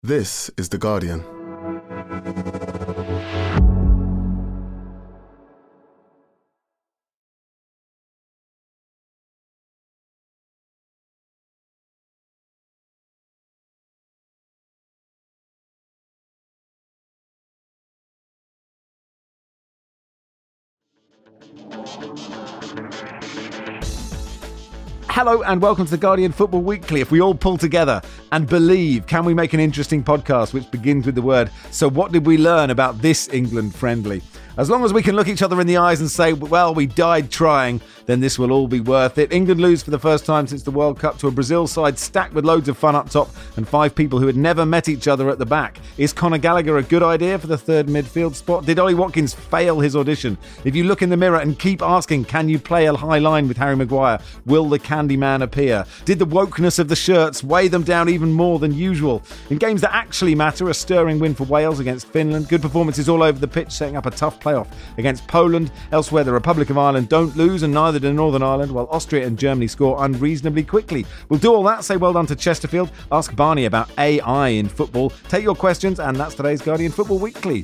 This is The Guardian. Hello and welcome to The Guardian Football Weekly. If we all pull together and believe, can we make an interesting podcast which begins with the word, so what did we learn about this England friendly? As long as we can look each other in the eyes and say, well, we died trying, then this will all be worth it. England lose for the first time since the World Cup to a Brazil side stacked with loads of fun up top and 5 people who had never met each other at the back. Is Conor Gallagher a good idea for the third midfield spot? Did Ollie Watkins fail his audition? If you look in the mirror and keep asking, can you play a high line with Harry Maguire? Will the Candyman appear? Did the wokeness of the shirts weigh them down even more than usual? In games that actually matter, a stirring win for Wales against Finland, good performances all over the pitch, setting up a tough playoff against Poland. Elsewhere, the Republic of Ireland don't lose, and neither do Northern Ireland, while Austria and Germany score unreasonably quickly. We'll do all that, say well done to Chesterfield, ask Barney about AI in football, take your questions, and that's today's Guardian Football Weekly.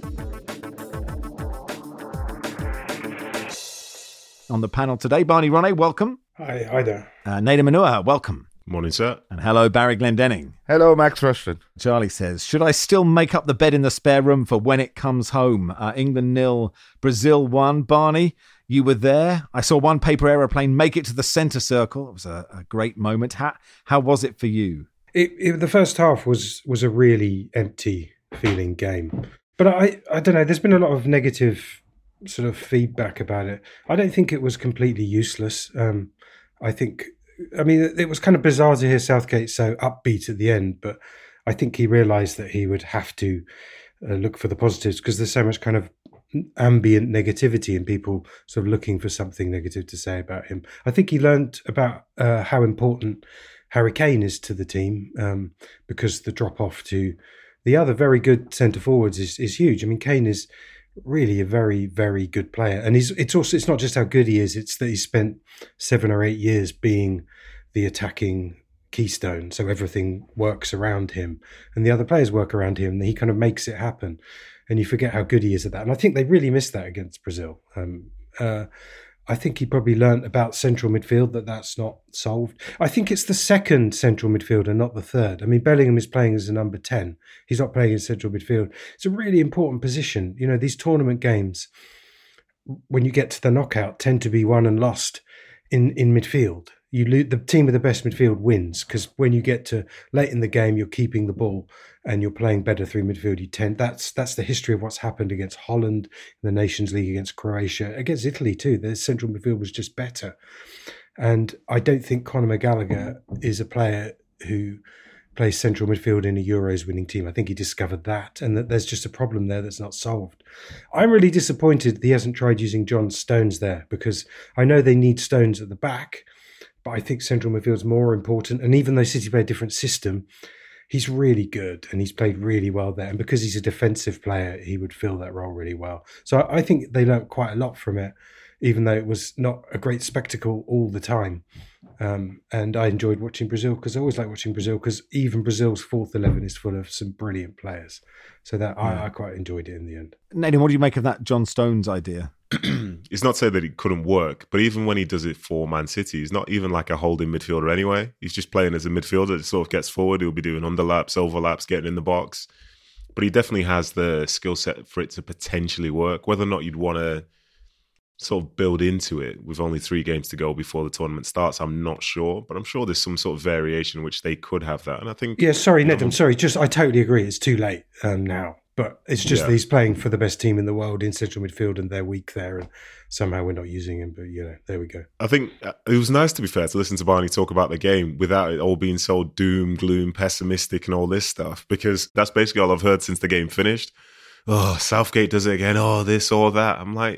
On the panel today, Barney Ronay, welcome. Hi there. Nader Manua, welcome. Morning, sir. And hello, Barry Glendenning. Hello, Max Rushton. Charlie says, should I still make up the bed in the spare room for when it comes home? England 0, Brazil 1. Barney, you were there. I saw one paper aeroplane make it to the centre circle. It was a great moment. How was it for you? The first half was a really empty feeling game. But I don't know, there's been a lot of negative sort of feedback about it. I don't think it was completely useless. It was kind of bizarre to hear Southgate so upbeat at the end, but I think he realised that he would have to look for the positives because there's so much kind of ambient negativity and people sort of looking for something negative to say about him. I think he learned about how important Harry Kane is to the team because the drop-off to the other very good centre-forwards is huge. I mean, Kane is really a very, very good player. And it's not just how good he is, it's that he spent 7 or 8 years being the attacking keystone. So everything works around him and the other players work around him and he kind of makes it happen. And you forget how good he is at that. And I think they really missed that against Brazil. I think he probably learnt about central midfield that's not solved. I think it's the second central midfielder, not the third. I mean, Bellingham is playing as a number 10. He's not playing in central midfield. It's a really important position. You know, these tournament games, when you get to the knockout, tend to be won and lost in midfield. The team with the best midfield wins because when you get to late in the game, you're keeping the ball and you're playing better through midfield. That's the history of what's happened against Holland, in the Nations League, against Croatia, against Italy too. The central midfield was just better. And I don't think Conor Gallagher is a player who plays central midfield in a Euros winning team. I think he discovered that and that there's just a problem there that's not solved. I'm really disappointed that he hasn't tried using John Stones there because I know they need Stones at the back, but I think central midfield is more important. And even though City play a different system, he's really good and he's played really well there. And because he's a defensive player, he would fill that role really well. So I think they learnt quite a lot from it, even though it was not a great spectacle all the time. And I enjoyed watching Brazil because I always like watching Brazil because even Brazil's fourth 11 is full of some brilliant players. So that I quite enjoyed it in the end. Nathan, what do you make of that John Stones idea? It's not to say that it couldn't work, but even when he does it for Man City, he's not even like a holding midfielder anyway. He's just playing as a midfielder that sort of gets forward. He'll be doing underlaps, overlaps, getting in the box. But he definitely has the skill set for it to potentially work. Whether or not you'd want to sort of build into it with only 3 games to go before the tournament starts, I'm not sure. But I'm sure there's some sort of variation which they could have that. And I think... Yeah, sorry, Ned, I'm sorry. I totally agree. It's too late now. But it's just that he's playing for the best team in the world in central midfield and they're weak there and somehow we're not using him. But, there we go. I think it was nice, to be fair, to listen to Barney talk about the game without it all being so doom, gloom, pessimistic and all this stuff, because that's basically all I've heard since the game finished. Oh, Southgate does it again. Oh, this or that. I'm like,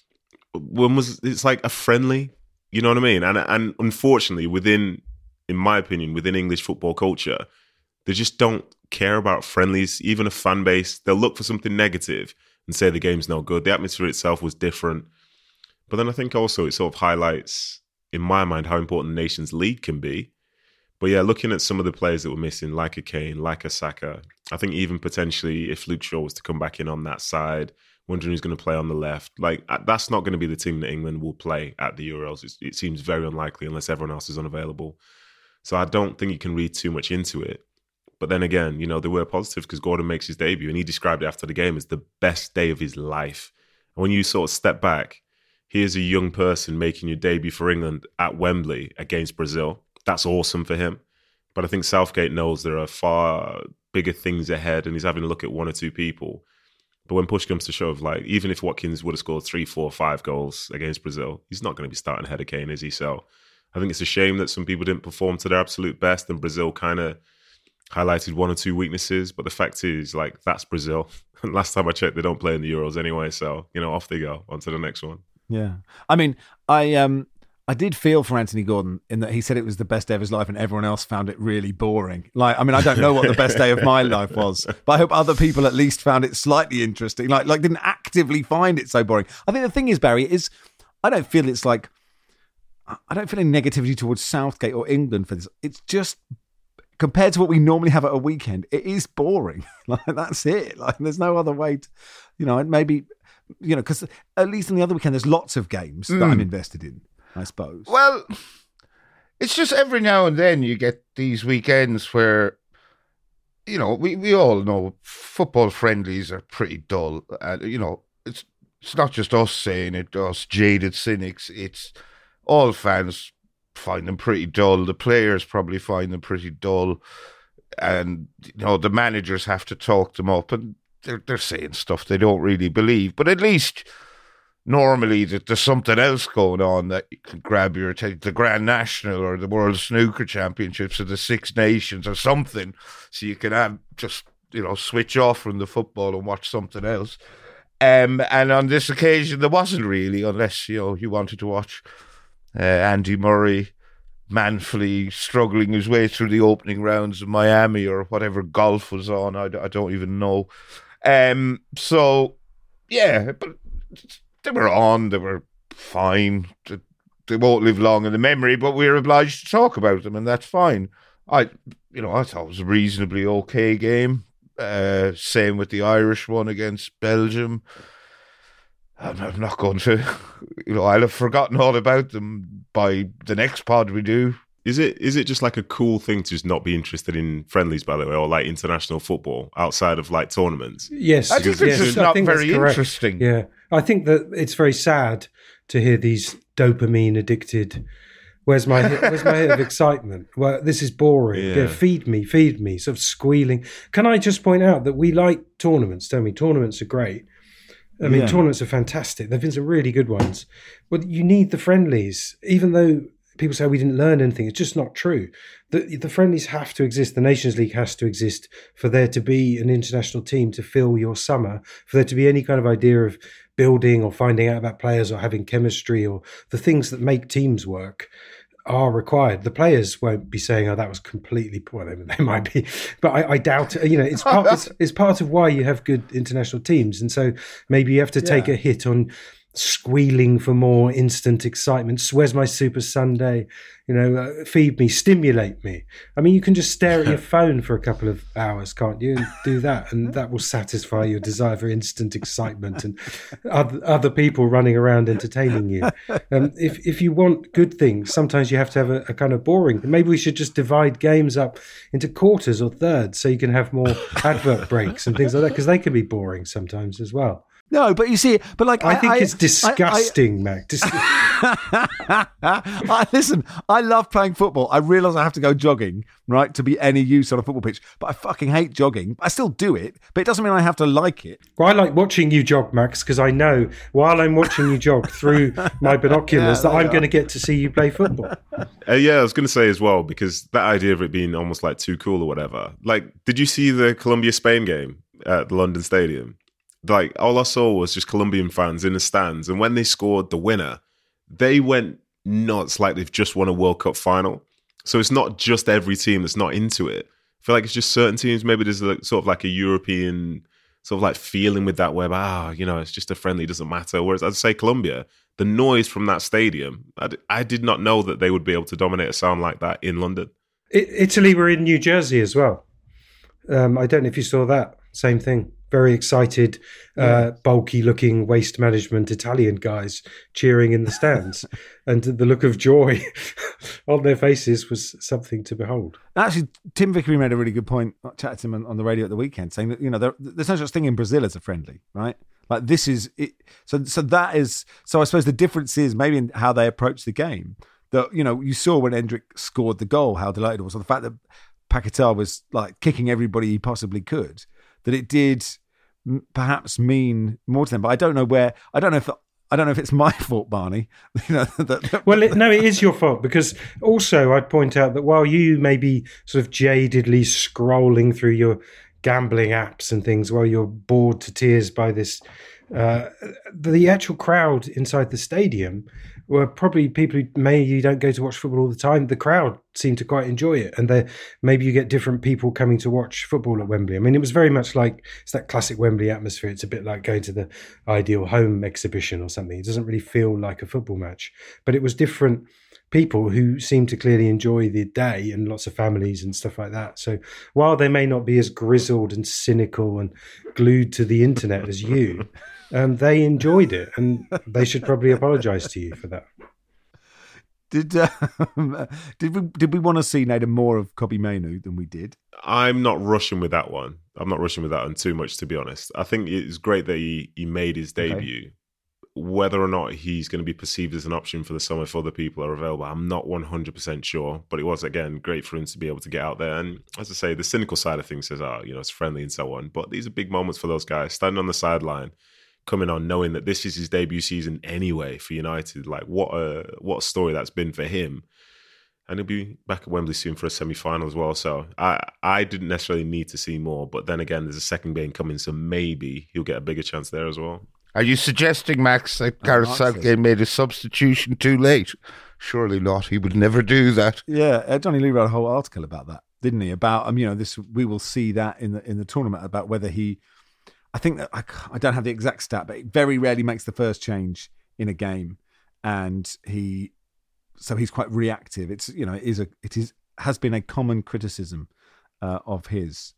it's like a friendly, you know what I mean? And unfortunately, in my opinion, within English football culture, they just don't care about friendlies. Even a fan base, they'll look for something negative and say the game's no good. The atmosphere itself was different. But then I think also it sort of highlights, in my mind, how important the Nations League can be. But yeah, looking at some of the players that were missing, like a Kane, like a Saka, I think even potentially if Luke Shaw was to come back in on that side, wondering who's going to play on the left, like that's not going to be the team that England will play at the Euros. It seems very unlikely unless everyone else is unavailable. So I don't think you can read too much into it. But then again, they were positive because Gordon makes his debut and he described it after the game as the best day of his life. And when you sort of step back, here's a young person making your debut for England at Wembley against Brazil. That's awesome for him. But I think Southgate knows there are far bigger things ahead and he's having a look at one or two people. But when push comes to shove, like even if Watkins would have scored 3, 4, 5 goals against Brazil, he's not going to be starting ahead of Kane, is he? So I think it's a shame that some people didn't perform to their absolute best and Brazil kind of highlighted one or two weaknesses. But the fact is, like, that's Brazil. And last time I checked, they don't play in the Euros anyway. So, off they go. On to the next one. Yeah. I mean, I did feel for Anthony Gordon in that he said it was the best day of his life and everyone else found it really boring. Like, I mean, I don't know what the best day of my life was, but I hope other people at least found it slightly interesting. Like didn't actively find it so boring. I think the thing is, Barry, is I don't feel any negativity towards Southgate or England for this. It's just compared to what we normally have at a weekend, it is boring. Like, that's it. Like, there's no other way to, maybe, because at least on the other weekend, there's lots of games that I'm invested in, I suppose. Well, it's just every now and then you get these weekends where, we all know football friendlies are pretty dull. It's not just us saying it, us jaded cynics. It's all fans find them pretty dull. The players probably find them pretty dull. And, the managers have to talk them up. And they're saying stuff they don't really believe. But at least normally there's something else going on that you can grab your attention. The Grand National or the World Snooker Championships or the Six Nations or something. So you can have just, switch off from the football and watch something else. And on this occasion, there wasn't really, unless, you wanted to watch Andy Murray manfully struggling his way through the opening rounds of Miami or whatever golf was on. I don't even know. So, yeah, but they were on. They were fine. They won't live long in the memory, but we're obliged to talk about them, and that's fine. I thought it was a reasonably okay game. Same with the Irish one against Belgium. I'm not going to, I'll have forgotten all about them by the next pod we do. Is it just like a cool thing to just not be interested in friendlies, by the way, or like international football outside of like tournaments? Yes. I think it's just not very interesting. Yeah. I think that it's very sad to hear these dopamine addicted, where's my hit of excitement? Well, this is boring. Yeah, feed me, sort of squealing. Can I just point out that we like tournaments, don't we? Tournaments are great. I mean, tournaments are fantastic. There have been some really good ones. But you need the friendlies, even though people say we didn't learn anything. It's just not true. The friendlies have to exist. The Nations League has to exist for there to be an international team to fill your summer, for there to be any kind of idea of building or finding out about players or having chemistry or the things that make teams work are required. The players won't be saying, "Oh, that was completely poor." They might be, but I doubt. It's part of why you have good international teams, and so maybe you have to take a hit on squealing for more instant excitement. Where's my Super Sunday? Feed me, stimulate me. I mean, you can just stare at your phone for a couple of hours, can't you? And do that, and that will satisfy your desire for instant excitement and other people running around entertaining you. If you want good things, sometimes you have to have a kind of boring. Maybe we should just divide games up into quarters or thirds, so you can have more advert breaks and things like that, because they can be boring sometimes as well. No, but you see, but like I think it's disgusting, Mac. Listen, I love playing football. I realise I have to go jogging, right, to be any use on a football pitch. But I fucking hate jogging. I still do it, but it doesn't mean I have to like it. Well, I like watching you jog, Max, because I know while I'm watching you jog through my binoculars that I'm going to get to see you play football. I was going to say as well, because that idea of it being almost like too cool or whatever. Like, did you see the Colombia-Spain game at the London Stadium? Like, all I saw was just Colombian fans in the stands. And when they scored the winner, they went nuts like they've just won a World Cup final. So it's not just every team that's not into it. I feel like it's just certain teams. Maybe there's sort of like a European sort of like feeling with that where, it's just a friendly, doesn't matter. Whereas I'd say Colombia, the noise from that stadium, I did not know that they would be able to dominate a sound like that in London. Italy were in New Jersey as well. I don't know if you saw that. Same thing. Very excited, bulky-looking waste management Italian guys cheering in the stands. And the look of joy on their faces was something to behold. Actually, Tim Vickery made a really good point. I chatted to him on the radio at the weekend, saying that, you know, there's no such thing in Brazil as a friendly, right? Like, this is it. So that is. So I suppose the difference is maybe in how they approach the game. That, you know, you saw when Endrick scored the goal, how delighted it was. So the fact that Paquetá was like kicking everybody he possibly could, that it did perhaps mean more to them. But I don't know if it's my fault, Barney. You know, no, it is your fault, because also I'd point out that while you may be sort of jadedly scrolling through your gambling apps and things while you're bored to tears by this, the actual crowd inside the stadium were probably people who you don't go to watch football all the time. The crowd seemed to quite enjoy it, and maybe you get different people coming to watch football at Wembley. I mean, it was very much like, it's that classic Wembley atmosphere. It's a bit like going to the Ideal Home exhibition or something. It doesn't really feel like a football match, but it was different people who seem to clearly enjoy the day, and lots of families and stuff like that. So while they may not be as grizzled and cynical and glued to the internet as you, they enjoyed it, and they should probably apologise to you for that. Did we want to see, Nathan, more of Kobbie Mainoo than we did? I'm not rushing with that one. I'm not rushing with that one too much, to be honest. I think it's great that he made his debut. Okay. Whether or not he's going to be perceived as an option for the summer if other people are available, I'm not 100% sure. But it was, again, great for him to be able to get out there. And as I say, the cynical side of things says, it's friendly and so on. But these are big moments for those guys. Standing on the sideline, coming on, knowing that this is his debut season anyway for United. Like, what a story that's been for him. And he'll be back at Wembley soon for a semi-final as well. So I didn't necessarily need to see more. But then again, there's a second game coming, so maybe he'll get a bigger chance there as well. Are you suggesting, Max, that Gareth Southgate made a substitution too late? Surely not. He would never do that. Yeah, Johnny Lee wrote a whole article about that, didn't he? About this. We will see that in the tournament, about whether he. I think that I don't have the exact stat, but he very rarely makes the first change in a game, and he's quite reactive. It's has been a common criticism of his.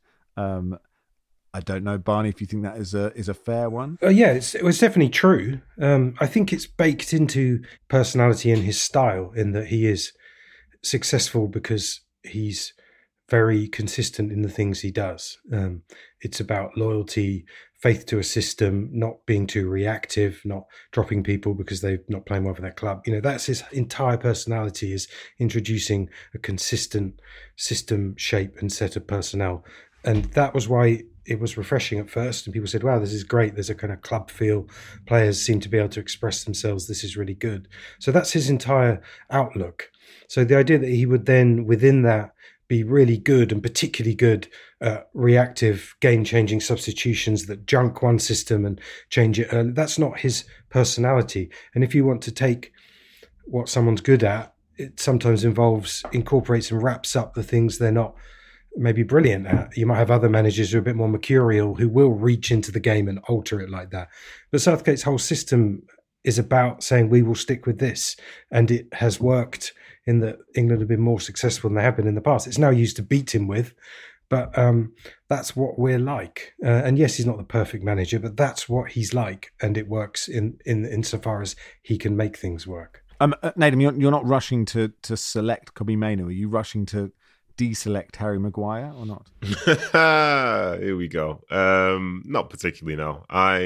I don't know, Barney, if you think that is a fair one. Yeah, it was definitely true. I think it's baked into personality and his style, in that he is successful because he's very consistent in the things he does. It's about loyalty, faith to a system, not being too reactive, not dropping people because they're not playing well for their club. That's his entire personality, is introducing a consistent system, shape and set of personnel. And that was why it was refreshing at first, and people said, wow, this is great. There's a kind of club feel. Players seem to be able to express themselves. This is really good. So that's his entire outlook. So the idea that he would then, within that, be really good, and particularly good reactive, game-changing substitutions that junk one system and change it, that's not his personality. And if you want to take what someone's good at, it sometimes incorporates and wraps up the things they're not maybe brilliant at. You might have other managers who are a bit more mercurial, who will reach into the game and alter it like that. But Southgate's whole system is about saying, we will stick with this. And it has worked in that England have been more successful than they have been in the past. It's now used to beat him with, but that's what we're like. And yes, he's not the perfect manager, but that's what he's like. And it works insofar as he can make things work. Nathan, you're not rushing to select Kobbie Mainoo. Are you rushing to deselect Harry Maguire or not? Here we go. Not particularly, no.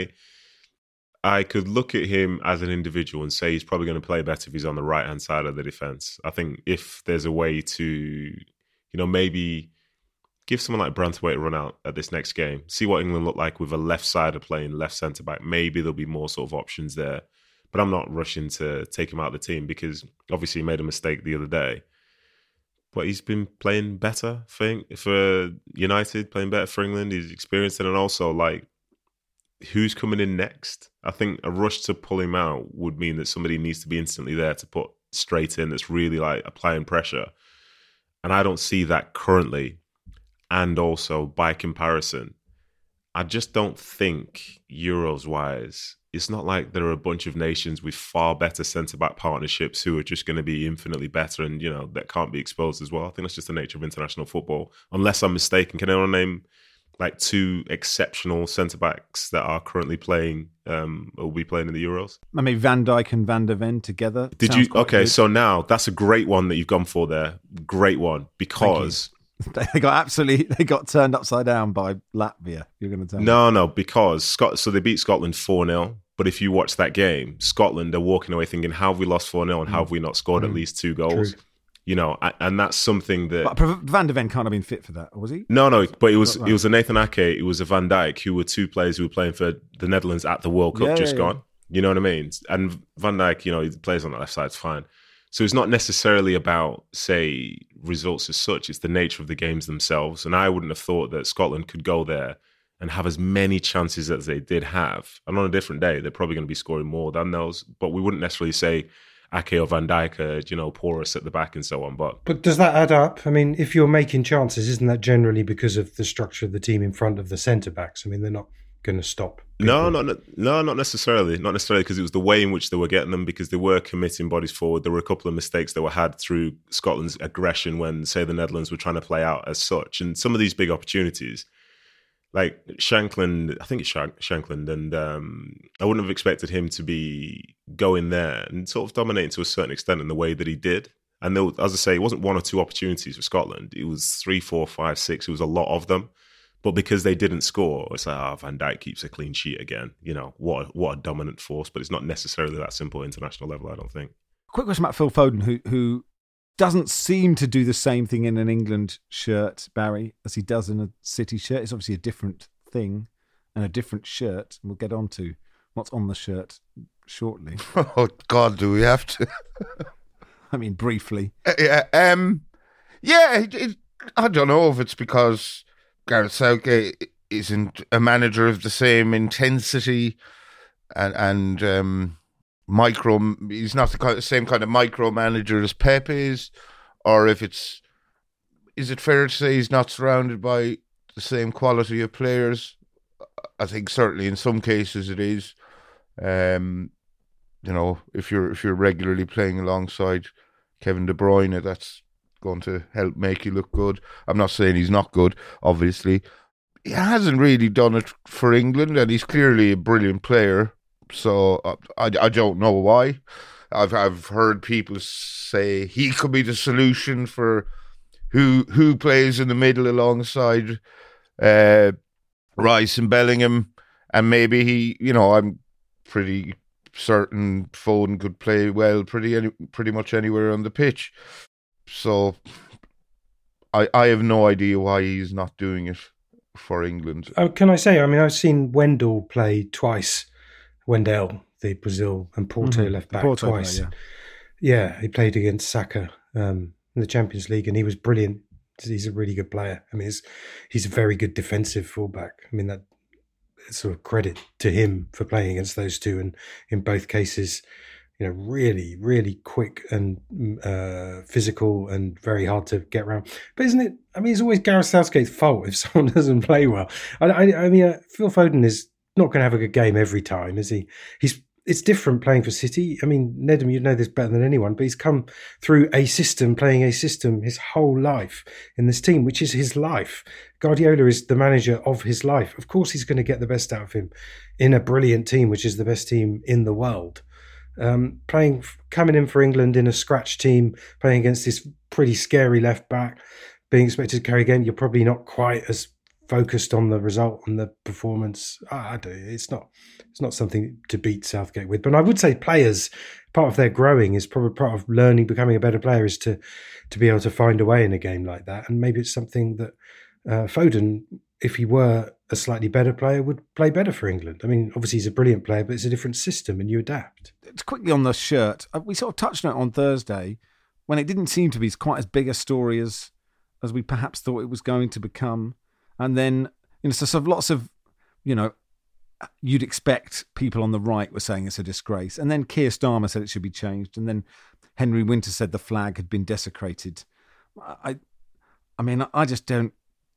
I could look at him as an individual and say he's probably going to play better if he's on the right-hand side of the defence. I think if there's a way to, maybe give someone like Branthwaite a run out at this next game, see what England look like with a left-sider playing left centre-back, maybe there'll be more sort of options there. But I'm not rushing to take him out of the team, because obviously he made a mistake the other day. But he's been playing better for United, playing better for England. He's experienced it, and also, who's coming in next? I think a rush to pull him out would mean that somebody needs to be instantly there to put straight in, that's really applying pressure. And I don't see that currently. And also, by comparison, I just don't think Euros-wise it's not like there are a bunch of nations with far better centre-back partnerships who are just going to be infinitely better and, that can't be exposed as well. I think that's just the nature of international football. Unless I'm mistaken, can anyone name like 2 exceptional centre-backs that are currently playing or will be playing in the Euros? I mean, Van Dijk and Van der Ven together. Did you? Okay, good. So now that's a great one that you've gone for there. Great one, because they got turned upside down by Latvia. You're going to tell me? No, because so they beat Scotland 4-0. But if you watch that game, Scotland are walking away thinking, how have we lost 4-0 and how have we not scored at least 2 goals? True. And that's something that... But Van der Ven can't have been fit for that, was he? No, but it was a Nathan Ake, it was a Van Dijk, who were 2 players who were playing for the Netherlands at the World Cup gone. You know what I mean? And Van Dijk, he plays on the left side, it's fine. So it's not necessarily about, say, results as such. It's the nature of the games themselves. And I wouldn't have thought that Scotland could go there and have as many chances as they did have. And on a different day, they're probably going to be scoring more than those. But we wouldn't necessarily say Ake or Van Dijk are, porous at the back and so on. But does that add up? I mean, if you're making chances, isn't that generally because of the structure of the team in front of the centre-backs? I mean, they're not going to stop people. No, not necessarily. Not necessarily, because it was the way in which they were getting them, because they were committing bodies forward. There were a couple of mistakes that were had through Scotland's aggression when, say, the Netherlands were trying to play out as such. And some of these big opportunities, like Shankland, I think it's Shankland, and I wouldn't have expected him to be going there and sort of dominating to a certain extent in the way that he did. And there, as I say, it wasn't 1 or 2 opportunities for Scotland. It was 3, 4, 5, 6. It was a lot of them. But because they didn't score, it's like, Van Dijk keeps a clean sheet again. What a dominant force. But it's not necessarily that simple at international level, I don't think. Quick question about Phil Foden, who doesn't seem to do the same thing in an England shirt, Barry, as he does in a City shirt. It's obviously a different thing and a different shirt. And we'll get on to what's on the shirt shortly. Oh, God, do we have to? I mean, briefly. I don't know if it's because Gareth Southgate isn't a manager of the same intensity and he's not the same kind of micromanager as Pep is, or if is it fair to say he's not surrounded by the same quality of players? I think certainly in some cases it is. If you're regularly playing alongside Kevin De Bruyne, that's going to help make you look good. I'm not saying he's not good, obviously. He hasn't really done it for England, and he's clearly a brilliant player. So I don't know why. I've heard people say he could be the solution for who plays in the middle alongside Rice and Bellingham, and maybe I'm pretty certain Foden could play well pretty much anywhere on the pitch. So I have no idea why he's not doing it for England. Can I say, I've seen Wendell play twice. Wendell, the Brazil and Porto left back twice. Player, yeah, he played against Saka in the Champions League, and he was brilliant. He's a really good player. He's a very good defensive fullback. That sort of credit to him for playing against those two, and in both cases, really, really quick and physical and very hard to get around. But isn't it? It's always Gareth Southgate's fault if someone doesn't play well. Phil Foden is not going to have a good game every time, is he? It's different playing for City. Nedum, you know this better than anyone, but he's come through playing a system his whole life in this team, which is his life. Guardiola is the manager of his life. Of course, he's going to get the best out of him in a brilliant team, which is the best team in the world. Coming in for England in a scratch team, playing against this pretty scary left back, being expected to carry a game, you're probably not quite as focused on the result and the performance. It's not something to beat Southgate with. But I would say players, part of their growing is probably part of learning, becoming a better player, is to be able to find a way in a game like that. And maybe it's something that Foden, if he were a slightly better player, would play better for England. Obviously he's a brilliant player, but it's a different system and you adapt. It's quickly on the shirt. We sort of touched on it on Thursday when it didn't seem to be quite as big a story as we perhaps thought it was going to become. And then, so lots of, you'd expect people on the right were saying it's a disgrace. And then Keir Starmer said it should be changed. And then Henry Winter said the flag had been desecrated. I just don't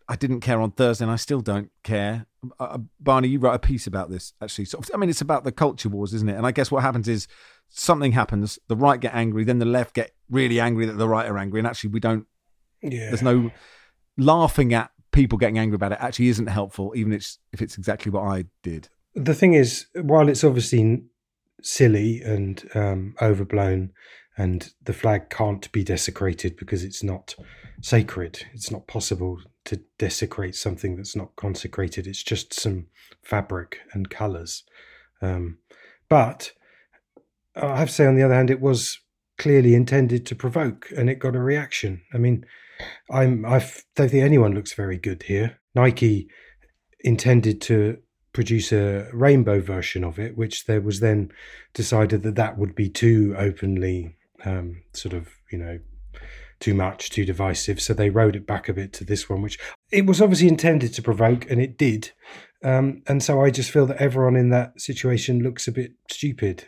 I didn't care on Thursday, and I still don't care. Barney, you wrote a piece about this, actually. It's about the culture wars, isn't it? And I guess what happens is something happens, the right get angry, then the left get really angry that the right are angry, and actually we don't... Yeah. There's no laughing at people getting angry about it. Actually isn't helpful, even if it's exactly what I did. The thing is, while it's obviously silly and overblown, and the flag can't be desecrated because it's not sacred, it's not possible to desecrate something that's not consecrated. It's just some fabric and colours. But I have to say, on the other hand, it was clearly intended to provoke, and it got a reaction. I mean, I don't think anyone looks very good here. Nike intended to produce a rainbow version of it, which there was then decided that would be too openly too much, too divisive. So they rode it back a bit to this one, which it was obviously intended to provoke, and it did. And so I just feel that everyone in that situation looks a bit stupid.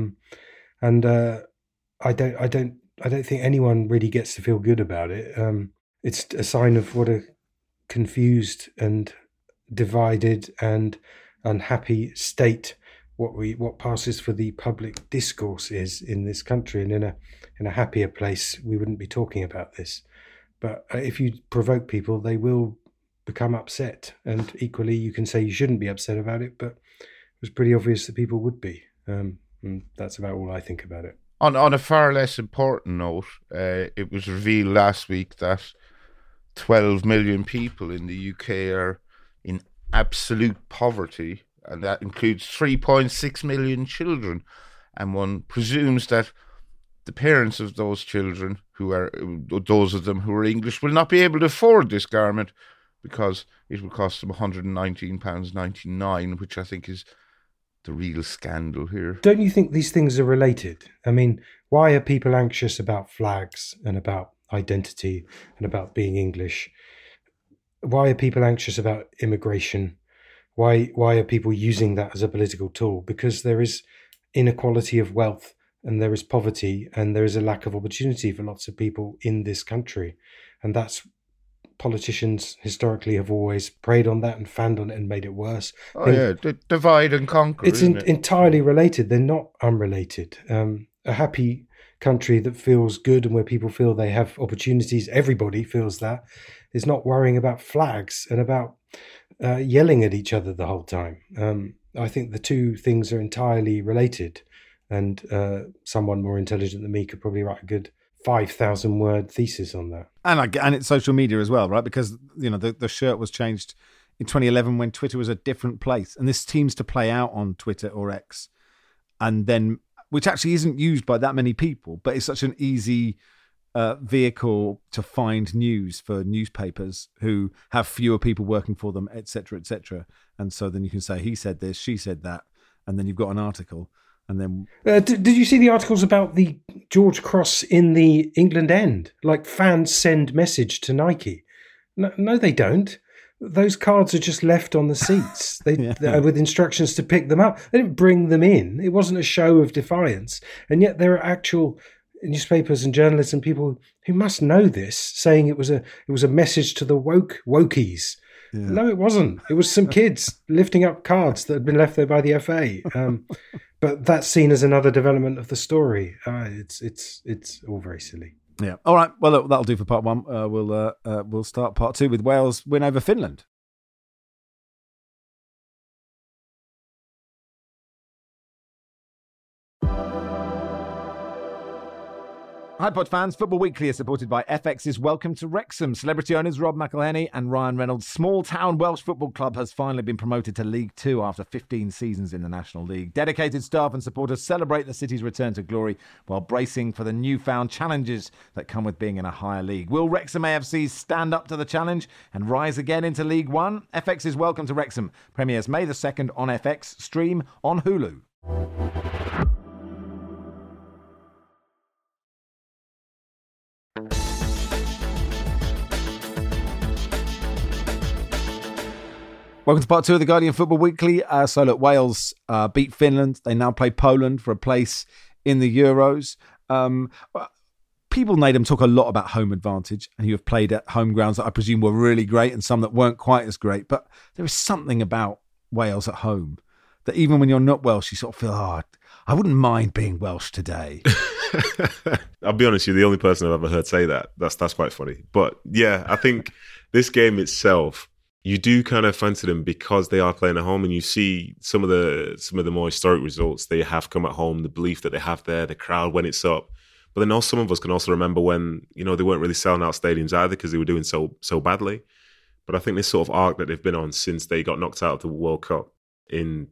I don't think anyone really gets to feel good about it. It's a sign of what a confused and divided and unhappy state what passes for the public discourse is in this country. And in a happier place, we wouldn't be talking about this. But if you provoke people, they will become upset. And equally, you can say you shouldn't be upset about it, but it was pretty obvious that people would be. And that's about all I think about it. On a far less important note, it was revealed last week that 12 million people in the UK are in absolute poverty, and that includes 3.6 million children. And one presumes that the parents of those children, those of them who are English, will not be able to afford this garment because it will cost them £119.99, which I think is the real scandal here. Don't you think these things are related? I mean, why are people anxious about flags and about identity and about being English? Why are people anxious about immigration? Why are people using that as a political tool? Because there is inequality of wealth, and there is poverty, and there is a lack of opportunity for lots of people in this country. And that's, politicians historically have always preyed on that and fanned on it and made it worse. Divide and conquer. It's entirely related. They're not unrelated. A happy country that feels good and where people feel they have opportunities, everybody feels that, is not worrying about flags and about yelling at each other the whole time. I think the two things are entirely related, and someone more intelligent than me could probably write a good 5,000 word thesis on that. And it's social media as well, right? Because the shirt was changed in 2011 when Twitter was a different place, and this seems to play out on Twitter or X, and then which actually isn't used by that many people, but it's such an easy vehicle to find news for newspapers who have fewer people working for them, etc., etc. And so then you can say, he said this, she said that, and then you've got an article. And then did you see the articles about the George Cross in the England end? Like, fans send message to Nike. No, they don't. Those cards are just left on the seats. They with instructions to pick them up. They didn't bring them in. It wasn't a show of defiance. And yet there are actual newspapers and journalists and people who must know this saying it was a message to the wokies. Yeah. No, it wasn't. It was some kids lifting up cards that had been left there by the FA. But that's seen as another development of the story. It's all very silly. Yeah. All right. Well, look, that'll do for part one. We'll start part two with Wales' win over Finland. Hi, Pod fans. Football Weekly is supported by FX's Welcome to Wrexham. Celebrity owners Rob McElhenney and Ryan Reynolds' small-town Welsh football club has finally been promoted to League Two after 15 seasons in the National League. Dedicated staff and supporters celebrate the city's return to glory while bracing for the newfound challenges that come with being in a higher league. Will Wrexham AFC stand up to the challenge and rise again into League One? FX's Welcome to Wrexham premieres May the 2nd on FX, stream on Hulu. Welcome to part two of the Guardian Football Weekly. So look, Wales beat Finland. They now play Poland for a place in the Euros. people, Nedum, talk a lot about home advantage, and you have played at home grounds that I presume were really great and some that weren't quite as great. But there is something about Wales at home that even when you're not Welsh, you sort of feel, I wouldn't mind being Welsh today. I'll be honest, you're the only person I've ever heard say that. That's quite funny. But yeah, I think this game itself, you do kind of fancy them because they are playing at home, and you see some of the more historic results they have come at home, the belief that they have there, the crowd when it's up. But then some of us can also remember when, they weren't really selling out stadiums either because they were doing so badly. But I think this sort of arc that they've been on since they got knocked out of the World Cup in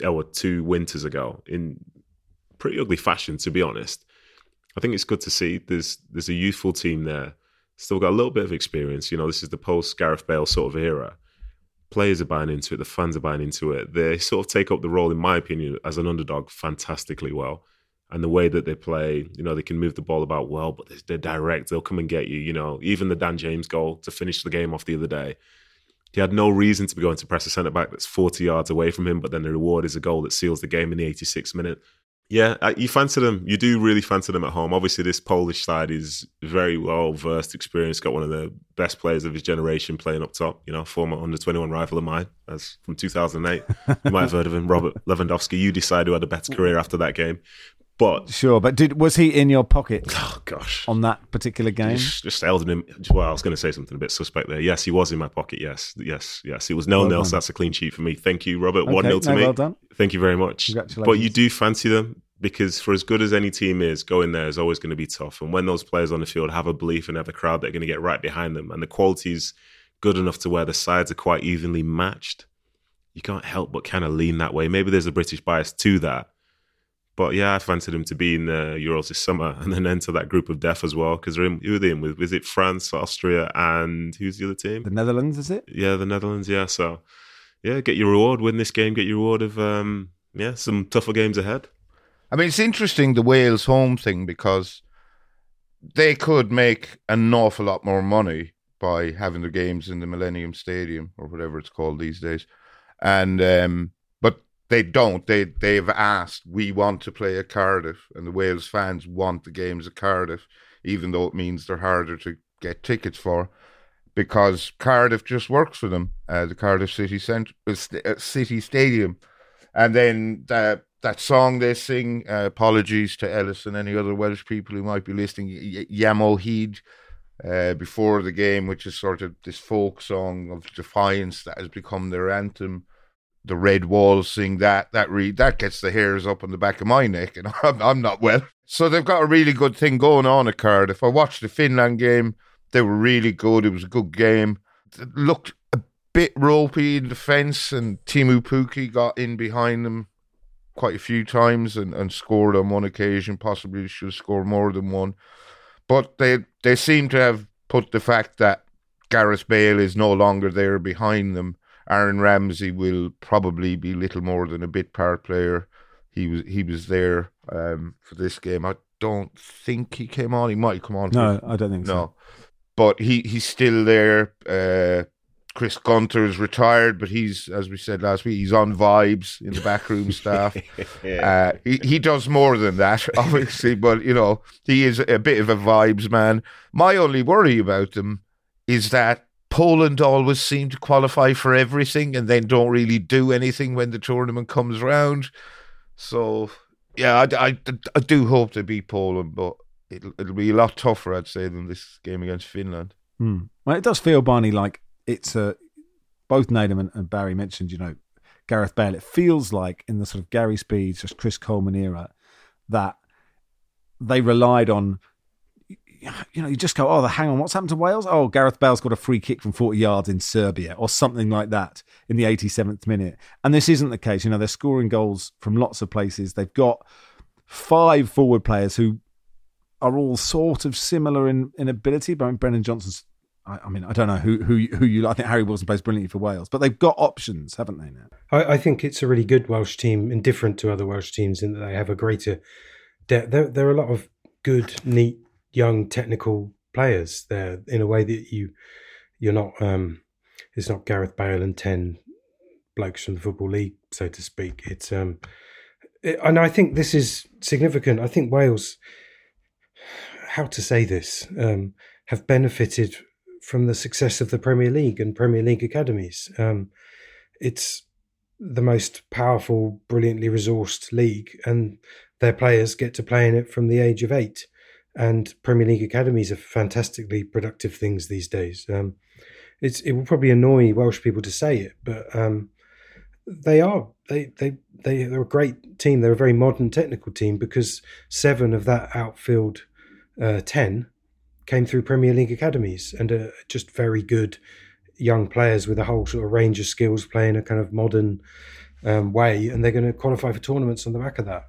2 winters ago in pretty ugly fashion, to be honest. I think it's good to see there's a youthful team there, still got a little bit of experience. This is the post-Gareth Bale sort of era. Players are buying into it, the fans are buying into it. They sort of take up the role, in my opinion, as an underdog fantastically well. And the way that they play, they can move the ball about well, but they're direct. They'll come and get you. Even the Dan James goal to finish the game off the other day, he had no reason to be going to press a centre-back that's 40 yards away from him, but then the reward is a goal that seals the game in the 86th minute. Yeah, you fancy them. You do really fancy them at home. Obviously, this Polish side is very well-versed, experienced, got one of the best players of his generation playing up top, former under-21 rival of mine, as from 2008. You might have heard of him, Robert Lewandowski. You decide who had a better career after that game. But sure, but was he in your pocket? Oh gosh, on that particular game, just held him. Well, I was going to say something a bit suspect there. Yes, he was in my pocket. Yes. It was 0-0, so that's a clean sheet for me. Thank you, Robert. 1-0 to me. Well done. Thank you very much. Congratulations. But you do fancy them because for as good as any team is, going there is always going to be tough. And when those players on the field have a belief and have a crowd that are going to get right behind them, and the quality's good enough to where the sides are quite evenly matched, you can't help but kind of lean that way. Maybe there's a British bias to that. But yeah, I fancied him to be in the Euros this summer and then enter that group of death as well. Because who are they in with? Was it France, Austria, and who's the other team? The Netherlands, is it? Yeah, the Netherlands, yeah. So, yeah, get your reward, win this game, get your reward of, some tougher games ahead. I mean, it's interesting, the Wales home thing, because they could make an awful lot more money by having their games in the Millennium Stadium, or whatever it's called these days. And but they don't. They've asked, we want to play at Cardiff, and the Wales fans want the games at Cardiff, even though it means they're harder to get tickets for, because Cardiff just works for them, the Cardiff City Stadium. And then that song they sing, apologies to Ellis and any other Welsh people who might be listening, Yamo Heed, before the game, which is sort of this folk song of defiance that has become their anthem. The Red Walls sing that gets the hairs up on the back of my neck, and I'm not well. So they've got a really good thing going on at Cardiff. I watched the Finland game. They were really good. It was a good game. It looked a bit ropey in defence, and Teemu Pukki got in behind them quite a few times and scored on one occasion. Possibly should have scored more than one. But they seem to have put the fact that Gareth Bale is no longer there behind them. Aaron Ramsey will probably be little more than a bit part player. He was there for this game. I don't think he came on. He might come on. No, I don't think so. No, but he's still there. Chris Gunter is retired, but he's, as we said last week, he's on vibes in the backroom staff. Yeah. He does more than that, obviously, but he is a bit of a vibes man. My only worry about them is that Poland always seem to qualify for everything and then don't really do anything when the tournament comes around. So, yeah, I do hope to beat Poland, but it'll be a lot tougher, I'd say, than this game against Finland. Well, it does feel, Barney, like it's both Nedum and Barry mentioned, Gareth Bale. It feels like in the sort of Gary Speeds, just Chris Coleman era, that they relied on, you just go, oh, hang on, what's happened to Wales? Oh, Gareth Bale's got a free kick from 40 yards in Serbia or something like that in the 87th minute. And this isn't the case. They're scoring goals from lots of places. They've got 5 forward players who are all sort of similar in ability. But Brennan Johnson's, I mean, I don't know who you like. I think Harry Wilson plays brilliantly for Wales, but they've got options, haven't they now? I think it's a really good Welsh team and different to other Welsh teams in that they have a greater depth. There are a lot of good, neat, young technical players there in a way that you're not it's not Gareth Bale and 10 blokes from the Football League, so to speak. It's and I think this is significant. I think Wales how to say this, have benefited from the success of the Premier League and Premier League academies. It's the most powerful, brilliantly resourced league, and their players get to play in it from the age of 8. And Premier League academies are fantastically productive things these days. It will probably annoy Welsh people to say it, but they're a great team. They're a very modern technical team because 7 of that outfield 10 came through Premier League academies and are just very good young players with a whole sort of range of skills playing a kind of modern way, and they're going to qualify for tournaments on the back of that.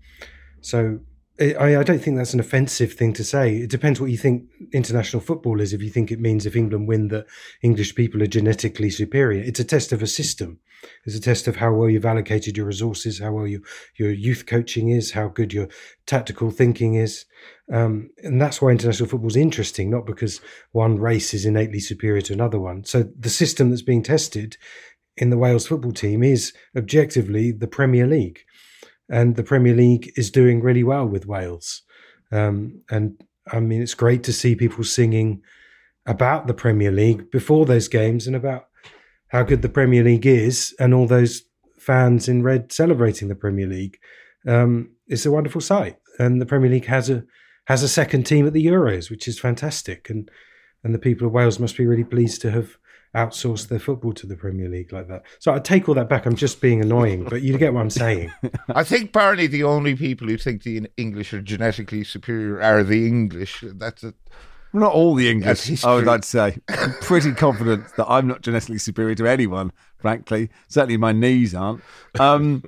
So I don't think that's an offensive thing to say. It depends what you think international football is. If you think it means if England win that English people are genetically superior, it's a test of a system. It's a test of how well you've allocated your resources, how well your youth coaching is, how good your tactical thinking is. And that's why international football is interesting, not because one race is innately superior to another one. So the system that's being tested in the Wales football team is objectively the Premier League. And the Premier League is doing really well with Wales. And I mean, it's great to see people singing about the Premier League before those games and about how good the Premier League is, and all those fans in red celebrating the Premier League. It's a wonderful sight. And the Premier League has a second team at the Euros, which is fantastic. And the people of Wales must be really pleased to have outsource their football to the Premier League like that. So I take all that back. I'm just being annoying, but you get what I'm saying. I think apparently the only people who think the English are genetically superior are the English. That's it. Not all the English, I would like to say. I'm pretty confident that I'm not genetically superior to anyone, frankly. Certainly my knees aren't. And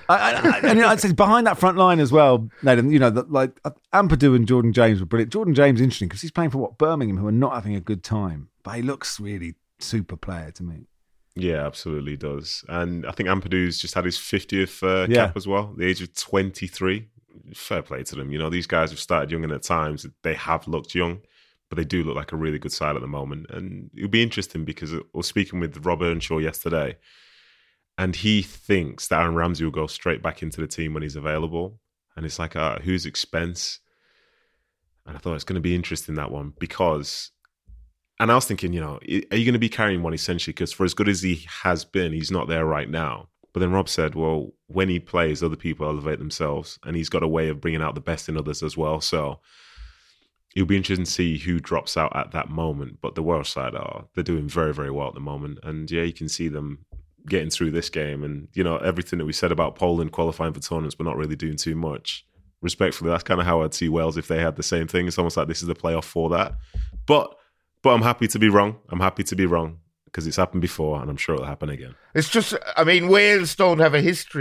I'd say behind that front line as well, Nathan, like Ampadu and Jordan James were brilliant. Jordan James is interesting because he's playing for Birmingham, who are not having a good time. But he looks really super player to me. Yeah, absolutely does. And I think Ampadu's just had his 50th cap as well, the age of 23. Fair play to them. These guys have started young, and at times they have looked young, but they do look like a really good side at the moment. And it'll be interesting because I was speaking with Rob Earnshaw yesterday, and he thinks that Aaron Ramsey will go straight back into the team when he's available. And it's like, whose expense? And I thought it's going to be interesting, that one, because... And I was thinking, are you going to be carrying one essentially? Because for as good as he has been, he's not there right now. But then Rob said, well, when he plays, other people elevate themselves. And he's got a way of bringing out the best in others as well. So it'll be interesting to see who drops out at that moment. But the Welsh side they're doing very, very well at the moment. And yeah, you can see them getting through this game. And, everything that we said about Poland qualifying for tournaments, but not really doing too much. Respectfully, that's kind of how I'd see Wales if they had the same thing. It's almost like this is the playoff for that. But I'm happy to be wrong. I'm happy to be wrong because it's happened before and I'm sure it'll happen again. It's just, Wales don't have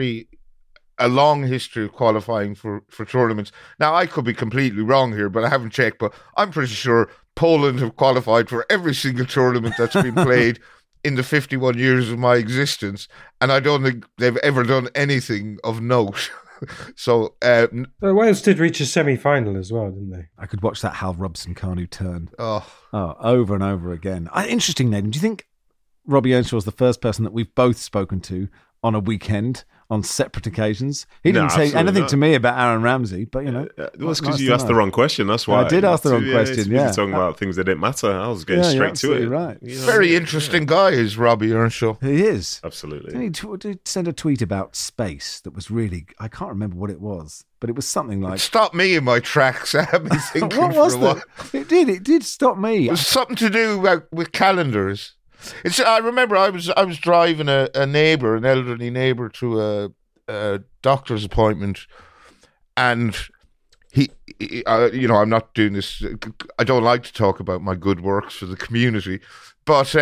a long history of qualifying for tournaments. Now, I could be completely wrong here, but I haven't checked, but I'm pretty sure Poland have qualified for every single tournament that's been played in the 51 years of my existence, and I don't think they've ever done anything of note. So Wales did reach a semi-final as well, didn't they? I could watch that Hal Robson-Kanu turn over and over again. Interesting, Nathan. Do you think Robbie Earnshaw is the first person that we've both spoken to on a weekend on separate occasions? He didn't say anything to me about Aaron Ramsey, but well, it's because you asked the wrong question. That's why I did ask the wrong question. Yeah, talking about things that didn't matter. I was getting straight to it. Right. Very interesting guy is Robbie Earnshaw. He is absolutely. Did he send a tweet about space that was really? I can't remember what it was, but it was something like. It stopped me in my tracks. I have been thinking what was that? It did stop me. It was something to do with calendars. I remember I was driving an elderly neighbour, to a doctor's appointment, and he I'm not doing this. I don't like to talk about my good works for the community, but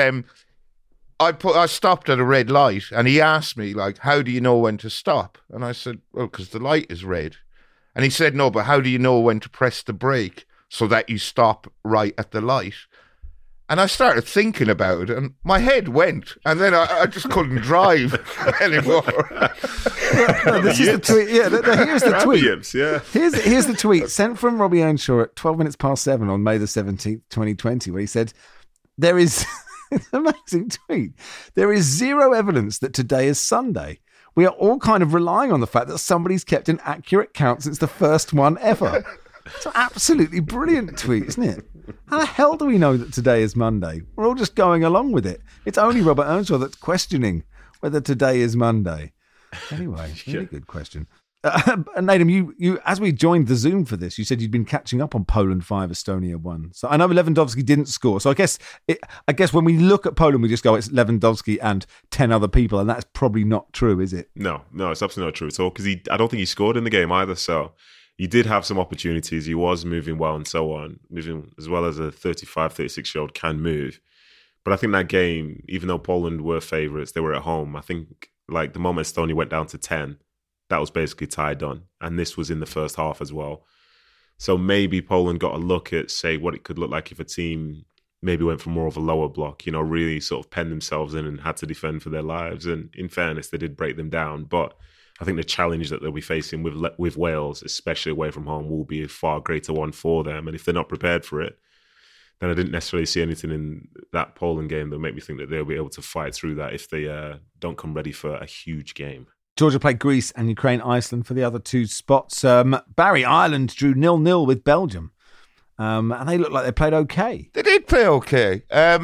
I stopped at a red light, and he asked me, like, how do you know when to stop? And I said, well, because the light is red. And he said, no, but how do you know when to press the brake so that you stop right at the light? And I started thinking about it, and my head went, and then I just couldn't drive anymore. This is the tweet. Yeah, here's the tweet. Yeah. Here's the tweet sent from Robbie Earnshaw at 12 minutes past 7 on May the 17th, 2020, where he said, there is, it's an amazing tweet, there is zero evidence that today is Sunday. We are all kind of relying on the fact that somebody's kept an accurate count since the first one ever. It's an absolutely brilliant tweet, isn't it? How the hell do we know that today is Monday? We're all just going along with it. It's only Robert Earnshaw that's questioning whether today is Monday. Anyway, really good question. Nadim, you as we joined the Zoom for this, you said you'd been catching up on Poland 5, Estonia 1. So I know Lewandowski didn't score. So I guess when we look at Poland, we just go, it's Lewandowski and 10 other people, and that's probably not true, is it? No, it's absolutely not true at all, because I don't think he scored in the game either. So he did have some opportunities. He was moving well and so on, moving as well as a 35, 36-year-old can move. But I think that game, even though Poland were favourites, they were at home. I think like the moment Estonia went down to 10, that was basically tied on. And this was in the first half as well. So maybe Poland got a look at, say, what it could look like if a team maybe went for more of a lower block, really sort of penned themselves in and had to defend for their lives. And in fairness, they did break them down. But I think the challenge that they'll be facing with Wales, especially away from home, will be a far greater one for them. And if they're not prepared for it, then I didn't necessarily see anything in that Poland game that make me think that they'll be able to fight through that if they don't come ready for a huge game. Georgia played Greece and Ukraine, Iceland for the other two spots. Barry, Ireland drew 0-0 with Belgium. And they looked like they played okay. They did play okay.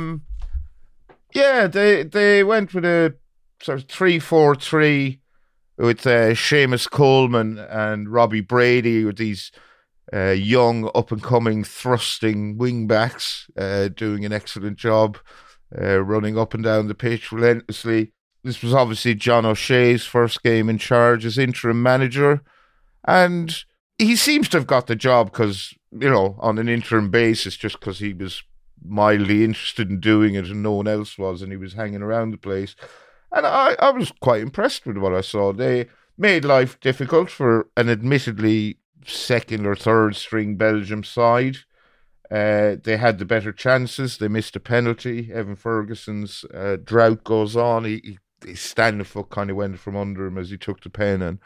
They went with a sort of 3-4-3 with Seamus Coleman and Robbie Brady, with these young, up-and-coming, thrusting wing-backs doing an excellent job, running up and down the pitch relentlessly. This was obviously John O'Shea's first game in charge as interim manager, and he seems to have got the job because, on an interim basis, just because he was mildly interested in doing it and no one else was, and he was hanging around the place. And I was quite impressed with what I saw. They made life difficult for an admittedly second or third string Belgium side. They had the better chances. They missed a penalty. Evan Ferguson's drought goes on. His standing foot kind of went from under him as he took the pen, and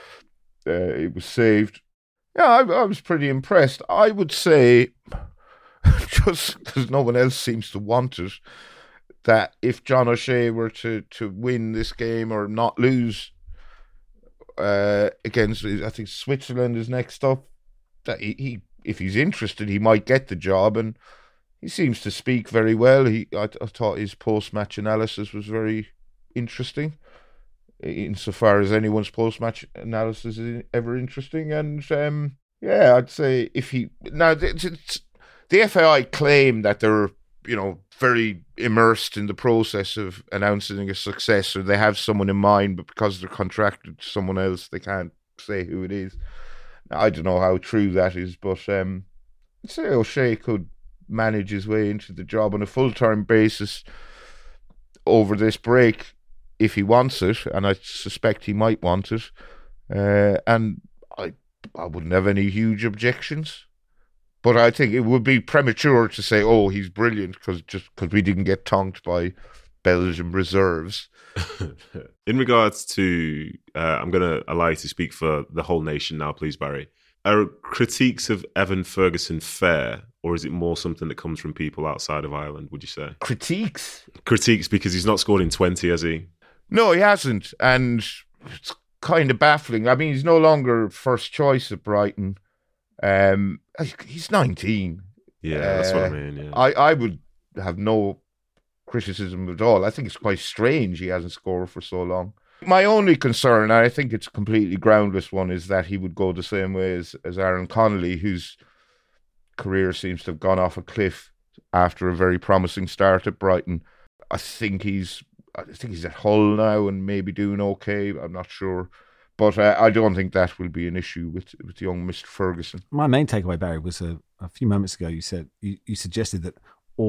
it was saved. Yeah, I was pretty impressed. I would say, just because no one else seems to want it, that if John O'Shea were to win this game or not lose against, I think Switzerland is next up, that he if he's interested, he might get the job, and he seems to speak very well. I thought his post-match analysis was very interesting, insofar as anyone's post-match analysis is ever interesting. And I'd say if he now the FAI claim that they're very immersed in the process of announcing a successor. They have someone in mind, but because they're contracted to someone else, they can't say who it is. Now, I don't know how true that is, but I'd say O'Shea could manage his way into the job on a full-time basis over this break if he wants it, and I suspect he might want it. And I wouldn't have any huge objections. But I think it would be premature to say, oh, he's brilliant, because we didn't get tonked by Belgium reserves. In regards to, I'm going to allow you to speak for the whole nation now, please, Barry. Are critiques of Evan Ferguson fair, or is it more something that comes from people outside of Ireland, would you say? Critiques? Critiques because he's not scored in 20, has he? No, he hasn't. And it's kind of baffling. I mean, he's no longer first choice at Brighton. He's 19. Yeah, that's what I mean. Yeah. I would have no criticism at all. I think it's quite strange he hasn't scored for so long. My only concern, and I think it's a completely groundless one, is that he would go the same way as Aaron Connolly, whose career seems to have gone off a cliff after a very promising start at Brighton. I think he's at Hull now and maybe doing okay. I'm not sure. But I don't think that will be an issue with young Mr. Ferguson. My main takeaway, Barry, was a few moments ago. You said you suggested that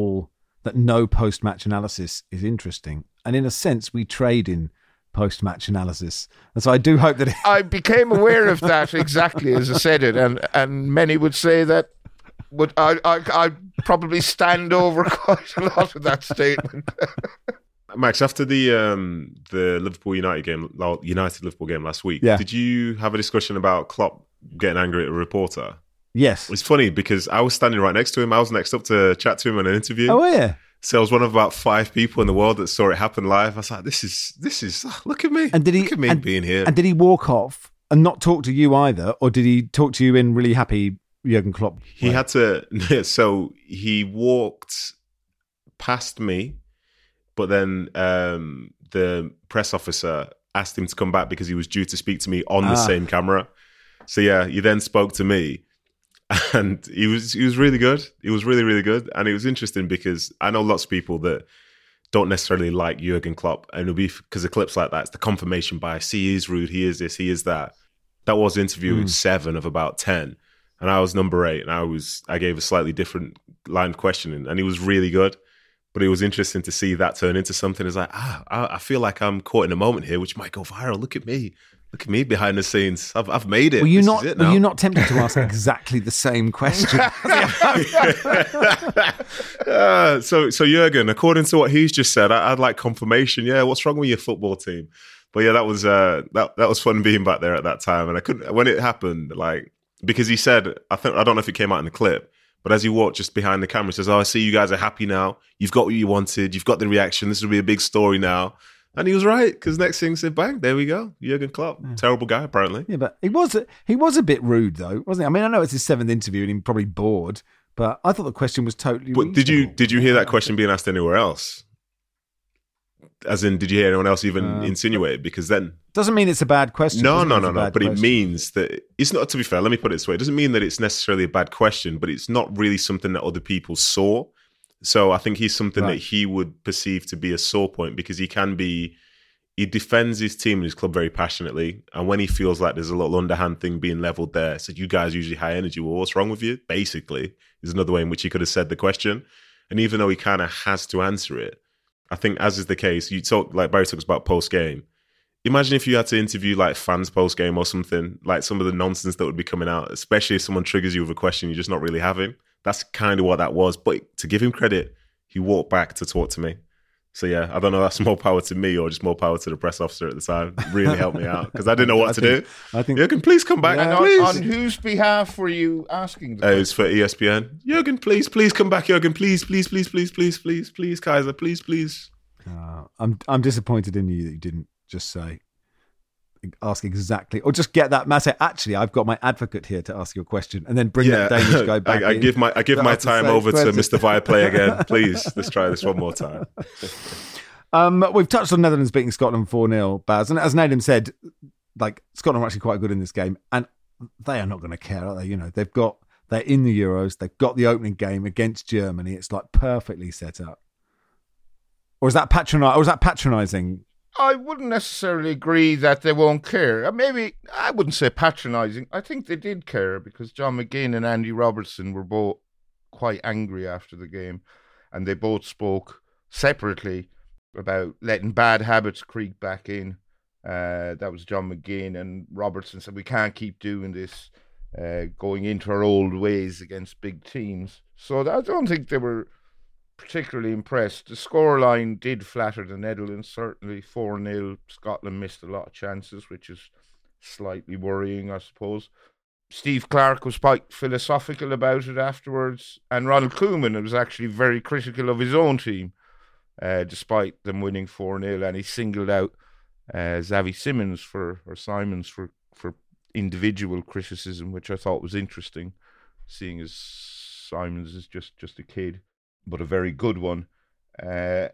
no post-match analysis is interesting, and in a sense, we trade in post-match analysis. And so I do hope that I became aware of that exactly as I said it, and many would say that. But I probably stand over quite a lot of that statement. Max, after the Liverpool United Liverpool game last week, Did you have a discussion about Klopp getting angry at a reporter? Yes. It's funny because I was standing right next to him. I was next up to chat to him on an interview. Oh, yeah. So I was one of about 5 people in the world that saw it happen live. I was like, this is look at me. And look at me being here. And did he walk off and not talk to you either? Or did he talk to you in really happy Jurgen Klopp? He had to. So he walked past me, but then the press officer asked him to come back because he was due to speak to me on the same camera. So yeah, he then spoke to me, and he was really good. He was really, really good, and it was interesting because I know lots of people that don't necessarily like Jurgen Klopp, and it'll be because of clips like that. It's the confirmation bias. He is rude. He is this. He is that. That was interview 7 of about 10, and I was number 8, and I gave a slightly different line of questioning, and he was really good. But it was interesting to see that turn into something. It's like, I feel like I'm caught in a moment here, which might go viral. Look at me behind the scenes. I've made it. Were you not tempted to ask exactly the same question? So Jurgen, according to what he's just said, I'd like confirmation. Yeah, what's wrong with your football team? But yeah, that was that was fun being back there at that time. And I couldn't, when it happened, like, because he said, I don't know if it came out in the clip, but as he walked just behind the camera, he says, I see you guys are happy now. You've got what you wanted. You've got the reaction. This will be a big story now. And he was right, because next thing said, bang, there we go. Jurgen Klopp. Yeah. Terrible guy, apparently. Yeah, but he was a bit rude, though, wasn't he? I mean, I know it's his 7th interview and he's probably bored, but I thought the question was totally But did you hear that question being asked anywhere else? As in, did you hear anyone else even insinuate it? Because then... Doesn't mean it's a bad question. No. But it means that... It's not, to be fair, let me put it this way. It doesn't mean that it's necessarily a bad question, but it's not really something that other people saw. So I think he's something that he would perceive to be a sore point, because he defends his team and his club very passionately. And when he feels like there's a little underhand thing being leveled there, so you guys usually high energy. Well, what's wrong with you? Basically, is another way in which he could have said the question. And even though he kind of has to answer it, I think, as is the case, you talk, like Barry talks about post-game. Imagine if you had to interview like fans post-game or something, like some of the nonsense that would be coming out, especially if someone triggers you with a question you're just not really having. That's kind of what that was. But to give him credit, he walked back to talk to me. So yeah, I don't know if that's more power to me or just more power to the press officer at the time. It really helped me out because I didn't know what to do. I think Jurgen, please come back. Yeah, please. On whose behalf were you asking? It was for ESPN. Jurgen, please come back. Jurgen, please, Kaiser, please. I'm disappointed in you that you didn't just say, ask exactly, or just get that matter. Actually, I've got my advocate here to ask you a question, and then bring that Danish guy back. I give my time over to Mr. Viaplay again. Please, let's try this one more time. We've touched on Netherlands beating Scotland 4-0, Baz, and as Nathan said, like, Scotland are actually quite good in this game, and they are not going to care, are they? You know, they're in the Euros, they've got the opening game against Germany. It's like perfectly set up. Or is that patronising? I wouldn't necessarily agree that they won't care. Maybe I wouldn't say patronising. I think they did care, because John McGinn and Andy Robertson were both quite angry after the game, and they both spoke separately about letting bad habits creep back in. That was John McGinn, and Robertson said, we can't keep doing this, going into our old ways against big teams. So I don't think they were particularly impressed. The scoreline did flatter the Netherlands, certainly 4-0. Scotland missed a lot of chances, which is slightly worrying, I suppose. Steve Clarke was quite philosophical about it afterwards, and Ronald Koeman was actually very critical of his own team, despite them winning 4-0, and he singled out Xavi Simons for individual criticism, which I thought was interesting, seeing as Simons is just a kid, but a very good one. And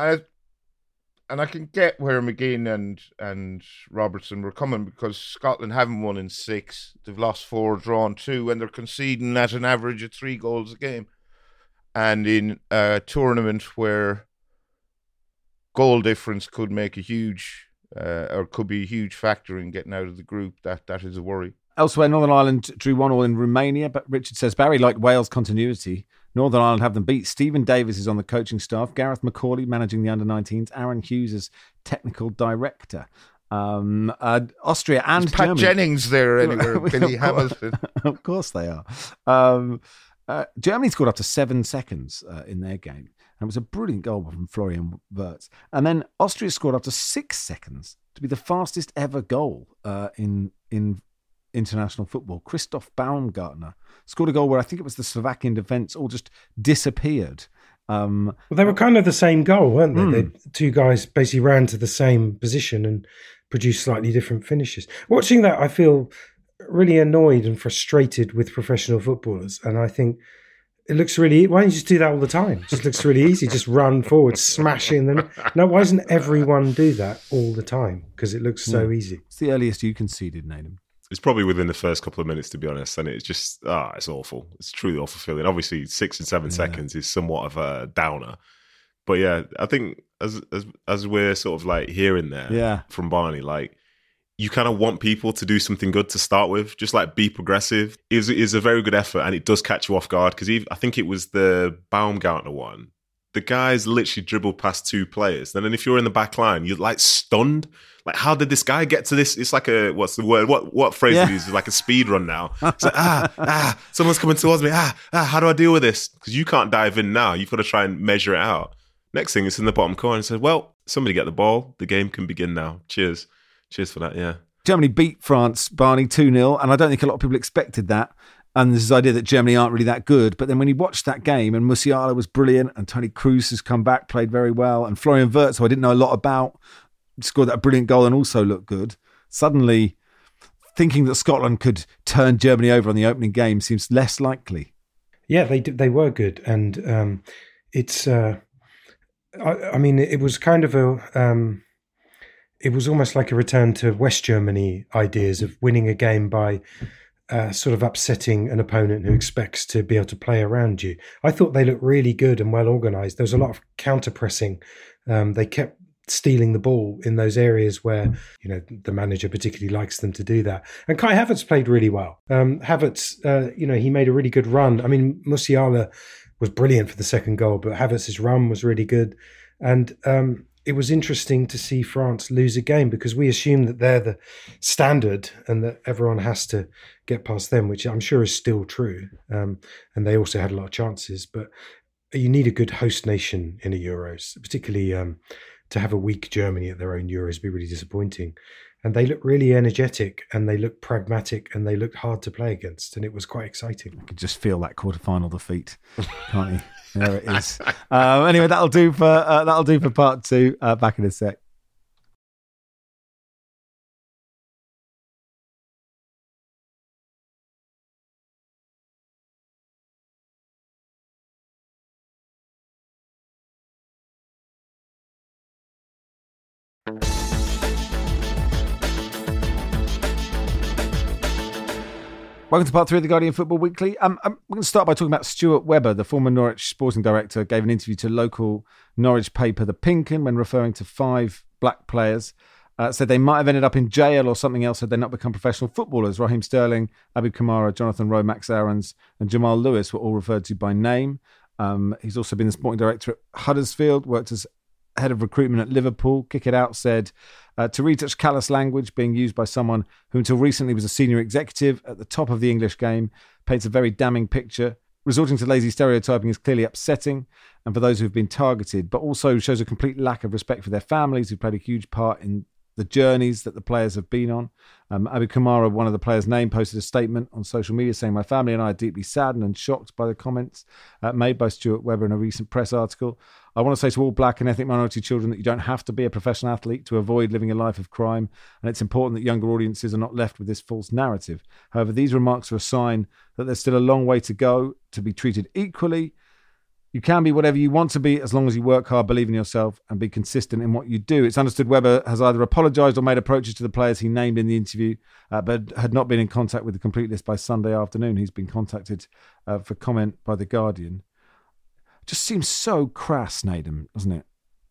I can get where McGinn and Robertson were coming, because Scotland haven't won in 6. They've lost 4, drawn 2, and they're conceding at an average of 3 goals a game. And in a tournament where goal difference could make a huge, or could be a huge factor in getting out of the group, that is a worry. Elsewhere, Northern Ireland drew 1-1 in Romania, but Richard says Barry liked Wales' continuity. Northern Ireland have them beat. Stephen Davis is on the coaching staff. Gareth McCauley managing the under-19s. Aaron Hughes as technical director. Austria and Pat Germany. Jennings there anywhere. Billy Hamilton. Of course they are. Germany scored up to 7 seconds in their game. And it was a brilliant goal from Florian Wirtz. And then Austria scored up to 6 seconds to be the fastest ever goal in international football. Christoph Baumgartner scored a goal where I think it was the Slovakian defence all just disappeared. Well, they were kind of the same goal, weren't they? The two guys basically ran to the same position and produced slightly different finishes. Watching that, I feel really annoyed and frustrated with professional footballers. And I think it looks really, why don't you just do that all the time? It just looks really easy. Just run forward, smash in. No, why doesn't everyone do that all the time? Because it looks so easy. It's the earliest you conceded, Nathan. It's probably within the first couple of minutes, to be honest. And it's just, it's awful. It's a truly awful feeling. Obviously, 6 and 7 seconds is somewhat of a downer. But yeah, I think as we're sort of like hearing there from Barney, like, you kind of want people to do something good to start with, just like be progressive. It is a very good effort, and it does catch you off guard, because I think it was the Baumgartner one. The guys literally dribbled past 2 players. And then if you're in the back line, you're like stunned. Like, how did this guy get to this? It's like what's the word? What phrase is used? It's like a speed run now. It's like, someone's coming towards me. How do I deal with this? Because you can't dive in now. You've got to try and measure it out. Next thing, it's in the bottom corner and says, well, somebody get the ball. The game can begin now. Cheers. Cheers for that, yeah. Germany beat France, Barney, 2-0, and I don't think a lot of people expected that. And there's this idea that Germany aren't really that good. But then when you watch that game, and Musiala was brilliant, and Toni Kroos has come back, played very well, and Florian Wirtz, who I didn't know a lot about, scored that brilliant goal and also looked good. Suddenly, thinking that Scotland could turn Germany over on the opening game seems less likely. Yeah, they were good. And it's... I mean, it was kind of it was almost like a return to West Germany ideas of winning a game by sort of upsetting an opponent who expects to be able to play around you. I thought they looked really good and well organised. There was a lot of counter-pressing. They kept stealing the ball in those areas where, the manager particularly likes them to do that. And Kai Havertz played really well. Havertz, he made a really good run. I mean, Musiala was brilliant for the second goal, but Havertz's run was really good. And it was interesting to see France lose a game, because we assume that they're the standard and that everyone has to get past them, which I'm sure is still true. And they also had a lot of chances, but you need a good host nation in a Euros, particularly to have a weak Germany at their own Euros would be really disappointing. And they looked really energetic, and they looked pragmatic, and they looked hard to play against, and it was quite exciting. I could just feel that quarterfinal defeat, can't you? There it is. Anyway, that'll do for part 2. Back in a sec. Welcome to part 3 of the Guardian Football Weekly. I'm going to start by talking about Stuart Webber, the former Norwich sporting director, gave an interview to local Norwich paper The Pink 'Un when referring to 5 black players. Said they might have ended up in jail or something else had they not become professional footballers. Raheem Sterling, Abu Kamara, Jonathan Rowe, Max Aarons and Jamal Lewis were all referred to by name. He's also been the sporting director at Huddersfield, worked as head of recruitment at Liverpool. Kick It Out said, to read such callous language being used by someone who until recently was a senior executive at the top of the English game paints a very damning picture. Resorting to lazy stereotyping is clearly upsetting, and for those who have been targeted, but also shows a complete lack of respect for their families who played a huge part in the journeys that the players have been on. Abu Kamara, one of the players' name, posted a statement on social media saying, "My family and I are deeply saddened and shocked by the comments made by Stuart Webber in a recent press article. I want to say to all black and ethnic minority children that you don't have to be a professional athlete to avoid living a life of crime, and it's important that younger audiences are not left with this false narrative. However, these remarks are a sign that there's still a long way to go to be treated equally. You can be whatever you want to be as long as you work hard, believe in yourself and be consistent in what you do." It's understood Webber has either apologised or made approaches to the players he named in the interview, but had not been in contact with the complete list by Sunday afternoon. He's been contacted for comment by The Guardian. Just seems so crass, Nathan, doesn't it?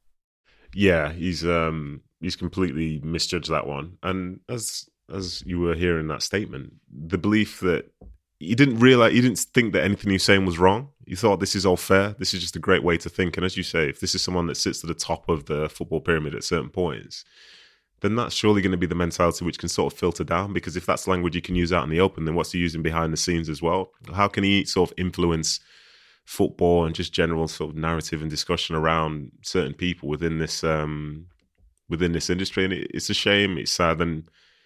Yeah, he's completely misjudged that one. And as you were hearing that statement, the belief that you didn't think that anything he was saying was wrong. You thought this is all fair. This is just a great way to think. And as you say, if this is someone that sits at the top of the football pyramid at certain points, then that's surely going to be the mentality which can sort of filter down. Because if that's language you can use out in the open, then what's he using behind the scenes as well? How can he sort of influence football and just general sort of narrative and discussion around certain people within this industry? And it's a shame. It's sad, and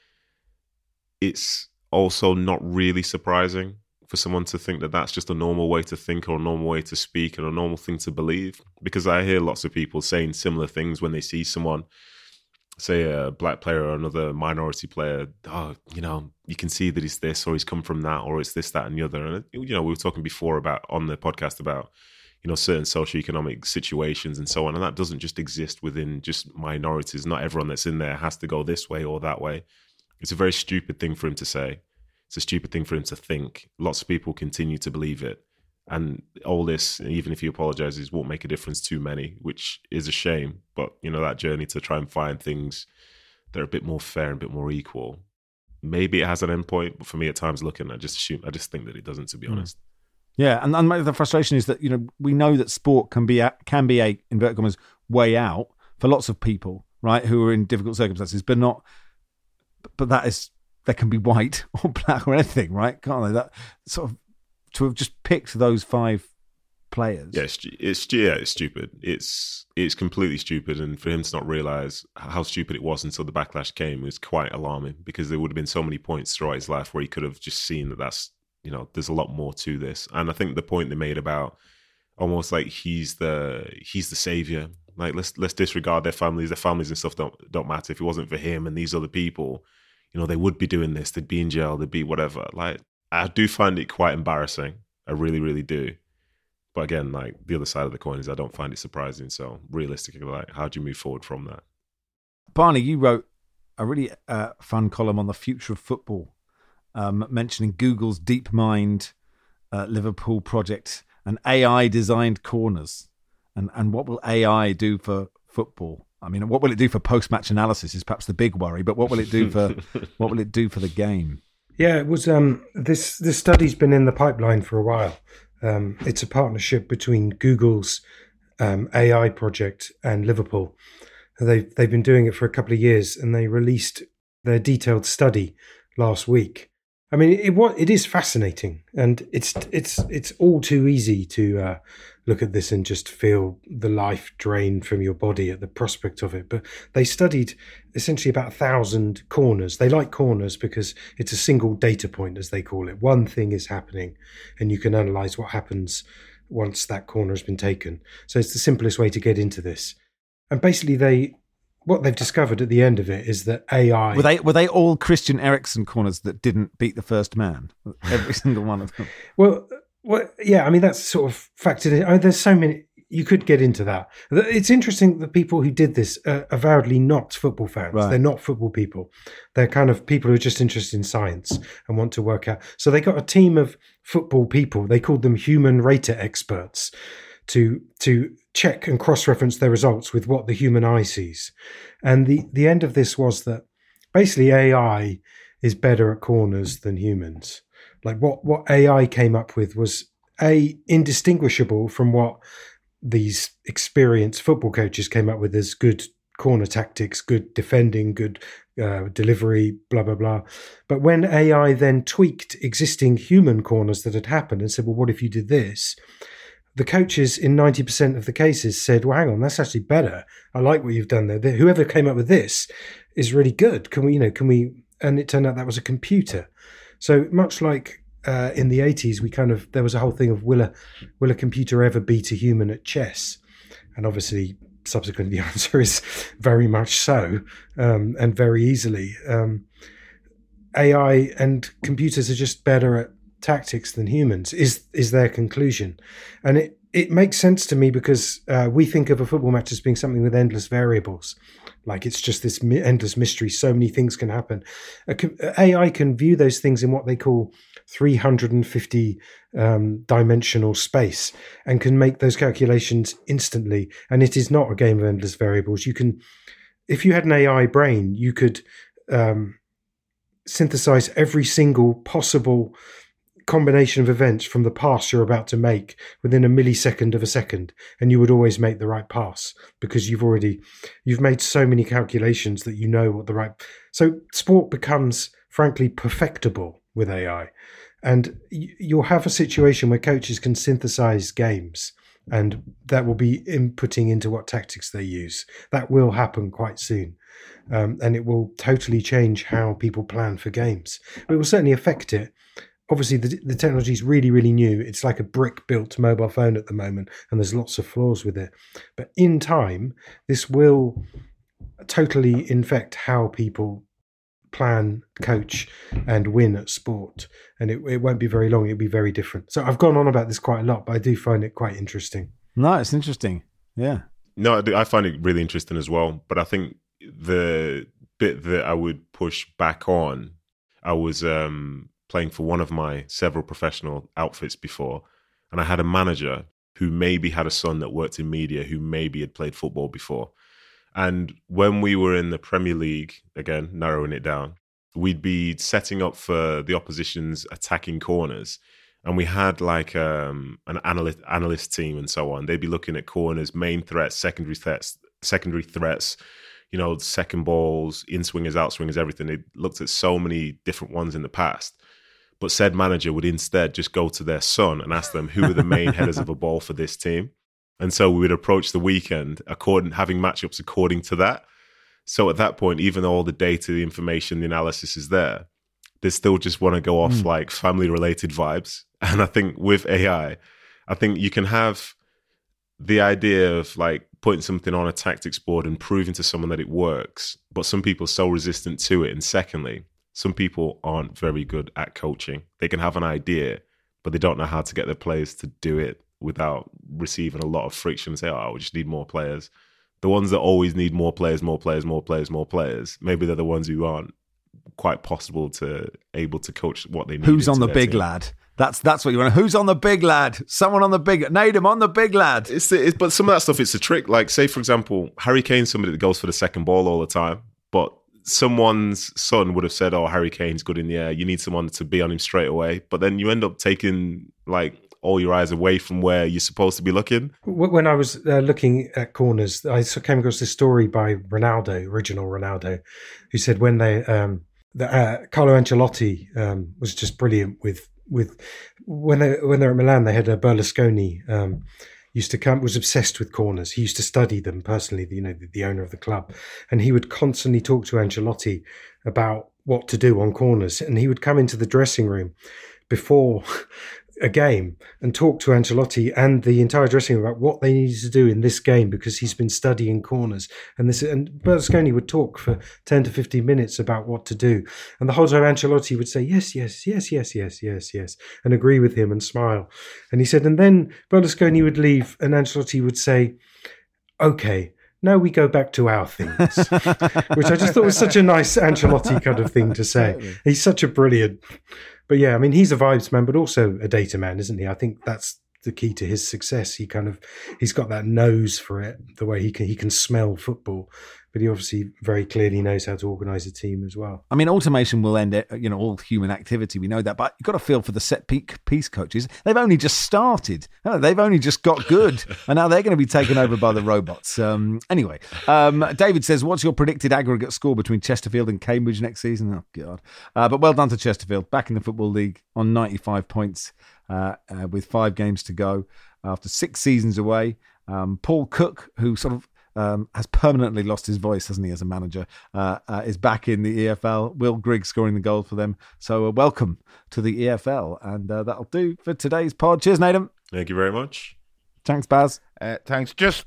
it's also not really surprising for someone to think that that's just a normal way to think or a normal way to speak and a normal thing to believe, because I hear lots of people saying similar things when they see someone say a black player or another minority player, you can see that he's this or he's come from that or it's this, that, and the other. And, we were talking before on the podcast about, certain socioeconomic situations and so on. And that doesn't just exist within just minorities. Not everyone that's in there has to go this way or that way. It's a very stupid thing for him to say. It's a stupid thing for him to think. Lots of people continue to believe it. And all this, even if he apologizes, won't make a difference to many, which is a shame. But, that journey to try and find things that are a bit more fair and a bit more equal, maybe it has an end point. But for me, at times looking, I just think that it doesn't, to be honest. Yeah, and the frustration is that, we know that sport can be a, inverted commas, way out for lots of people, right, who are in difficult circumstances, but they can be white or black or anything, right? Can't they? That sort of, to have just picked those 5 players. Yeah, it's stupid. It's completely stupid. And for him to not realise how stupid it was until the backlash came was quite alarming, because there would have been so many points throughout his life where he could have just seen that's, there's a lot more to this. And I think the point they made about almost like he's the savior. Like, let's disregard their families. Their families and stuff don't matter. If it wasn't for him and these other people, they would be doing this. They'd be in jail. They'd be whatever. Like, I do find it quite embarrassing. I really, really do. But again, like, the other side of the coin is I don't find it surprising. So realistically, like, how do you move forward from that? Barney, you wrote a really fun column on the future of football, mentioning Google's DeepMind Liverpool project and AI-designed corners. And what will AI do for football? I mean, what will it do for post-match analysis is perhaps the big worry, but what will it do for the game? Yeah, it was this study's been in the pipeline for a while. It's a partnership between Google's AI project and Liverpool. They've been doing it for a couple of years, and they released their detailed study last week. I mean, it is fascinating, and it's all too easy to look at this and just feel the life drain from your body at the prospect of it. But they studied essentially about 1,000 corners. They like corners because it's a single data point, as they call it. One thing is happening, and you can analyze what happens once that corner has been taken. So it's the simplest way to get into this. And basically, what they've discovered at the end of it is that AI... Were they all Christian Eriksen corners that didn't beat the first man? Every single one of them. Well, yeah, I mean, that's sort of factored in. I mean, there's so many... You could get into that. It's interesting that people who did this are avowedly not football fans. Right. They're not football people. They're kind of people who are just interested in science and want to work out. So they got a team of football people. They called them human rater experts to check and cross-reference their results with what the human eye sees. And the end of this was that basically AI is better at corners than humans. Like what AI came up with was indistinguishable from what these experienced football coaches came up with as good corner tactics, good defending, good delivery, blah, blah, blah. But when AI then tweaked existing human corners that had happened and said, well, what if you did this? The coaches in 90% of the cases said, well, hang on, that's actually better. I like what you've done there. Whoever came up with this is really good. Can we, and it turned out that was a computer. So much like in the 80s, there was a whole thing of will a computer ever beat a human at chess? And obviously, subsequently, the answer is very much so, and very easily. AI and computers are just better at tactics than humans is their conclusion. And it makes sense to me because we think of a football match as being something with endless variables. Like it's just this endless mystery. So many things can happen. AI can view those things in what they call 350 dimensional space and can make those calculations instantly. And it is not a game of endless variables. If you had an AI brain, you could synthesize every single possible combination of events from the pass you're about to make within a millisecond of a second, and you would always make the right pass because you've made so many calculations that you know what the right. So sport becomes frankly perfectible with AI, and you'll have a situation where coaches can synthesize games, and that will be inputting into what tactics they use. That will happen quite soon, and it will totally change how people plan for games. It will certainly affect it. Obviously, the technology is really, really new. It's like a brick-built mobile phone at the moment, and there's lots of flaws with it. But in time, this will totally infect how people plan, coach, and win at sport. And it won't be very long. It'll be very different. So I've gone on about this quite a lot, but I do find it quite interesting. No, it's interesting. Yeah. No, I find it really interesting as well. But I think the bit that I would push back on, I was playing for one of my several professional outfits before, and I had a manager who maybe had a son that worked in media, who maybe had played football before. And when we were in the Premier League, again, narrowing it down, we'd be setting up for the opposition's attacking corners. And we had like an analyst team and so on. They'd be looking at corners, main threats, secondary threats, you know, second balls, in-swingers, out-swingers, everything. They looked at so many different ones in the past. But said manager would instead just go to their son and ask them who are the main headers of a ball for this team. And so we would approach the weekend having matchups according to that. So at that point, even though all the data, the information, the analysis is there, they still just want to go off like family-related vibes. And I think with AI, I think you can have the idea of like putting something on a tactics board and proving to someone that it works, but some people are so resistant to it. And secondly, some people aren't very good at coaching. They can have an idea, but they don't know how to get their players to do it without receiving a lot of friction and say, oh, we just need more players. The ones that always need more players, maybe they're the ones who aren't quite able to coach what they need. Who's on the big lad? That's what you want. Who's on the big lad? Someone on the big... Nadim on the big lad. But some of that stuff, it's a trick. Like, say, for example, Harry Kane's somebody that goes for the second ball all the time, but someone's son would have said, oh, Harry Kane's good in the air. You need someone to be on him straight away. But then you end up taking, like, all your eyes away from where you're supposed to be looking. When I was looking at corners, I came across this story by Ronaldo, original Ronaldo, who said when Carlo Ancelotti was just brilliant with when they're at Milan, they had a Berlusconi was obsessed with corners. He used to study them personally, the owner of the club, and he would constantly talk to Ancelotti about what to do on corners. And he would come into the dressing room before a game and talk to Ancelotti and the entire dressing room about what they needed to do in this game because he's been studying corners. And Berlusconi would talk for 10 to 15 minutes about what to do. And the whole time Ancelotti would say, yes, and agree with him and smile. And he said, and then Berlusconi would leave and Ancelotti would say, okay, now we go back to our things, which I just thought was such a nice Ancelotti kind of thing to say. He's such a brilliant... But yeah, I mean, he's a vibes man, but also a data man, isn't he? I think that's the key to his success. He's got that nose for it, the way he can smell football, but he obviously very clearly knows how to organise a team as well. I mean, automation will end, all human activity. We know that, but you've got to feel for the set piece coaches. They've only just started. They've only just got good, and now they're going to be taken over by the robots. Anyway, David says, what's your predicted aggregate score between Chesterfield and Cambridge next season? Oh, God. But well done to Chesterfield, back in the Football League on 95 points with 5 games to go after 6 seasons away. Paul Cook, who sort of has permanently lost his voice, hasn't he, as a manager, is back in the EFL. Will Grigg scoring the goal for them. So welcome to the EFL. And that'll do for today's pod. Cheers, Nadim. Thank you very much. Thanks, Baz. Thanks. Just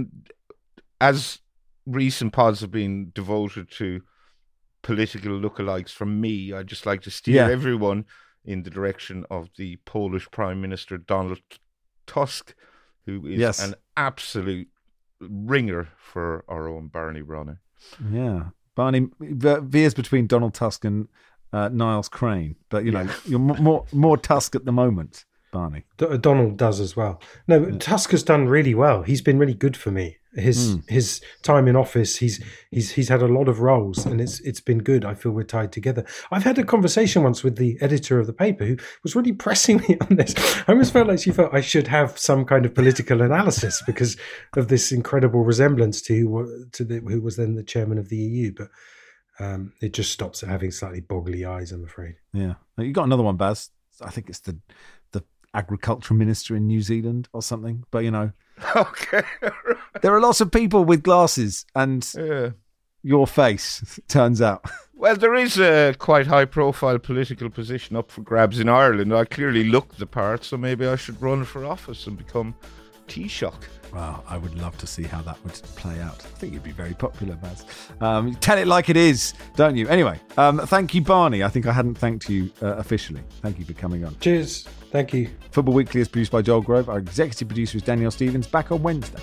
as recent pods have been devoted to political lookalikes from me, I'd just like to steer everyone in the direction of the Polish Prime Minister, Donald Tusk, who is an absolute ringer for our own Barney Ronay. Yeah. Barney veers between Donald Tusk and Niles Crane, but you're more Tusk at the moment, Barney. Donald does as well. No, Tusk has done really well. He's been really good for me. His time in office, he's had a lot of roles, and it's been good. I feel we're tied together. I've had a conversation once with the editor of the paper who was really pressing me on this. I almost felt like she felt I should have some kind of political analysis because of this incredible resemblance to who was then the chairman of the EU. But it just stops at having slightly boggly eyes, I'm afraid. Yeah, you got another one, Baz. I think it's the agriculture minister in New Zealand or something. But okay. There are lots of people with glasses and your face, turns out. Well, there is a quite high-profile political position up for grabs in Ireland. I clearly look the part, so maybe I should run for office and become Taoiseach. Well, I would love to see how that would play out. I think you'd be very popular, Baz. Tell it like it is, don't you? Anyway, thank you, Barney. I think I hadn't thanked you officially. Thank you for coming on. Cheers. Thank you. Football Weekly is produced by Joel Grove. Our executive producer is Danielle Stevens. Back on Wednesday.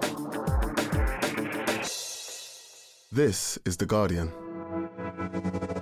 This is The Guardian.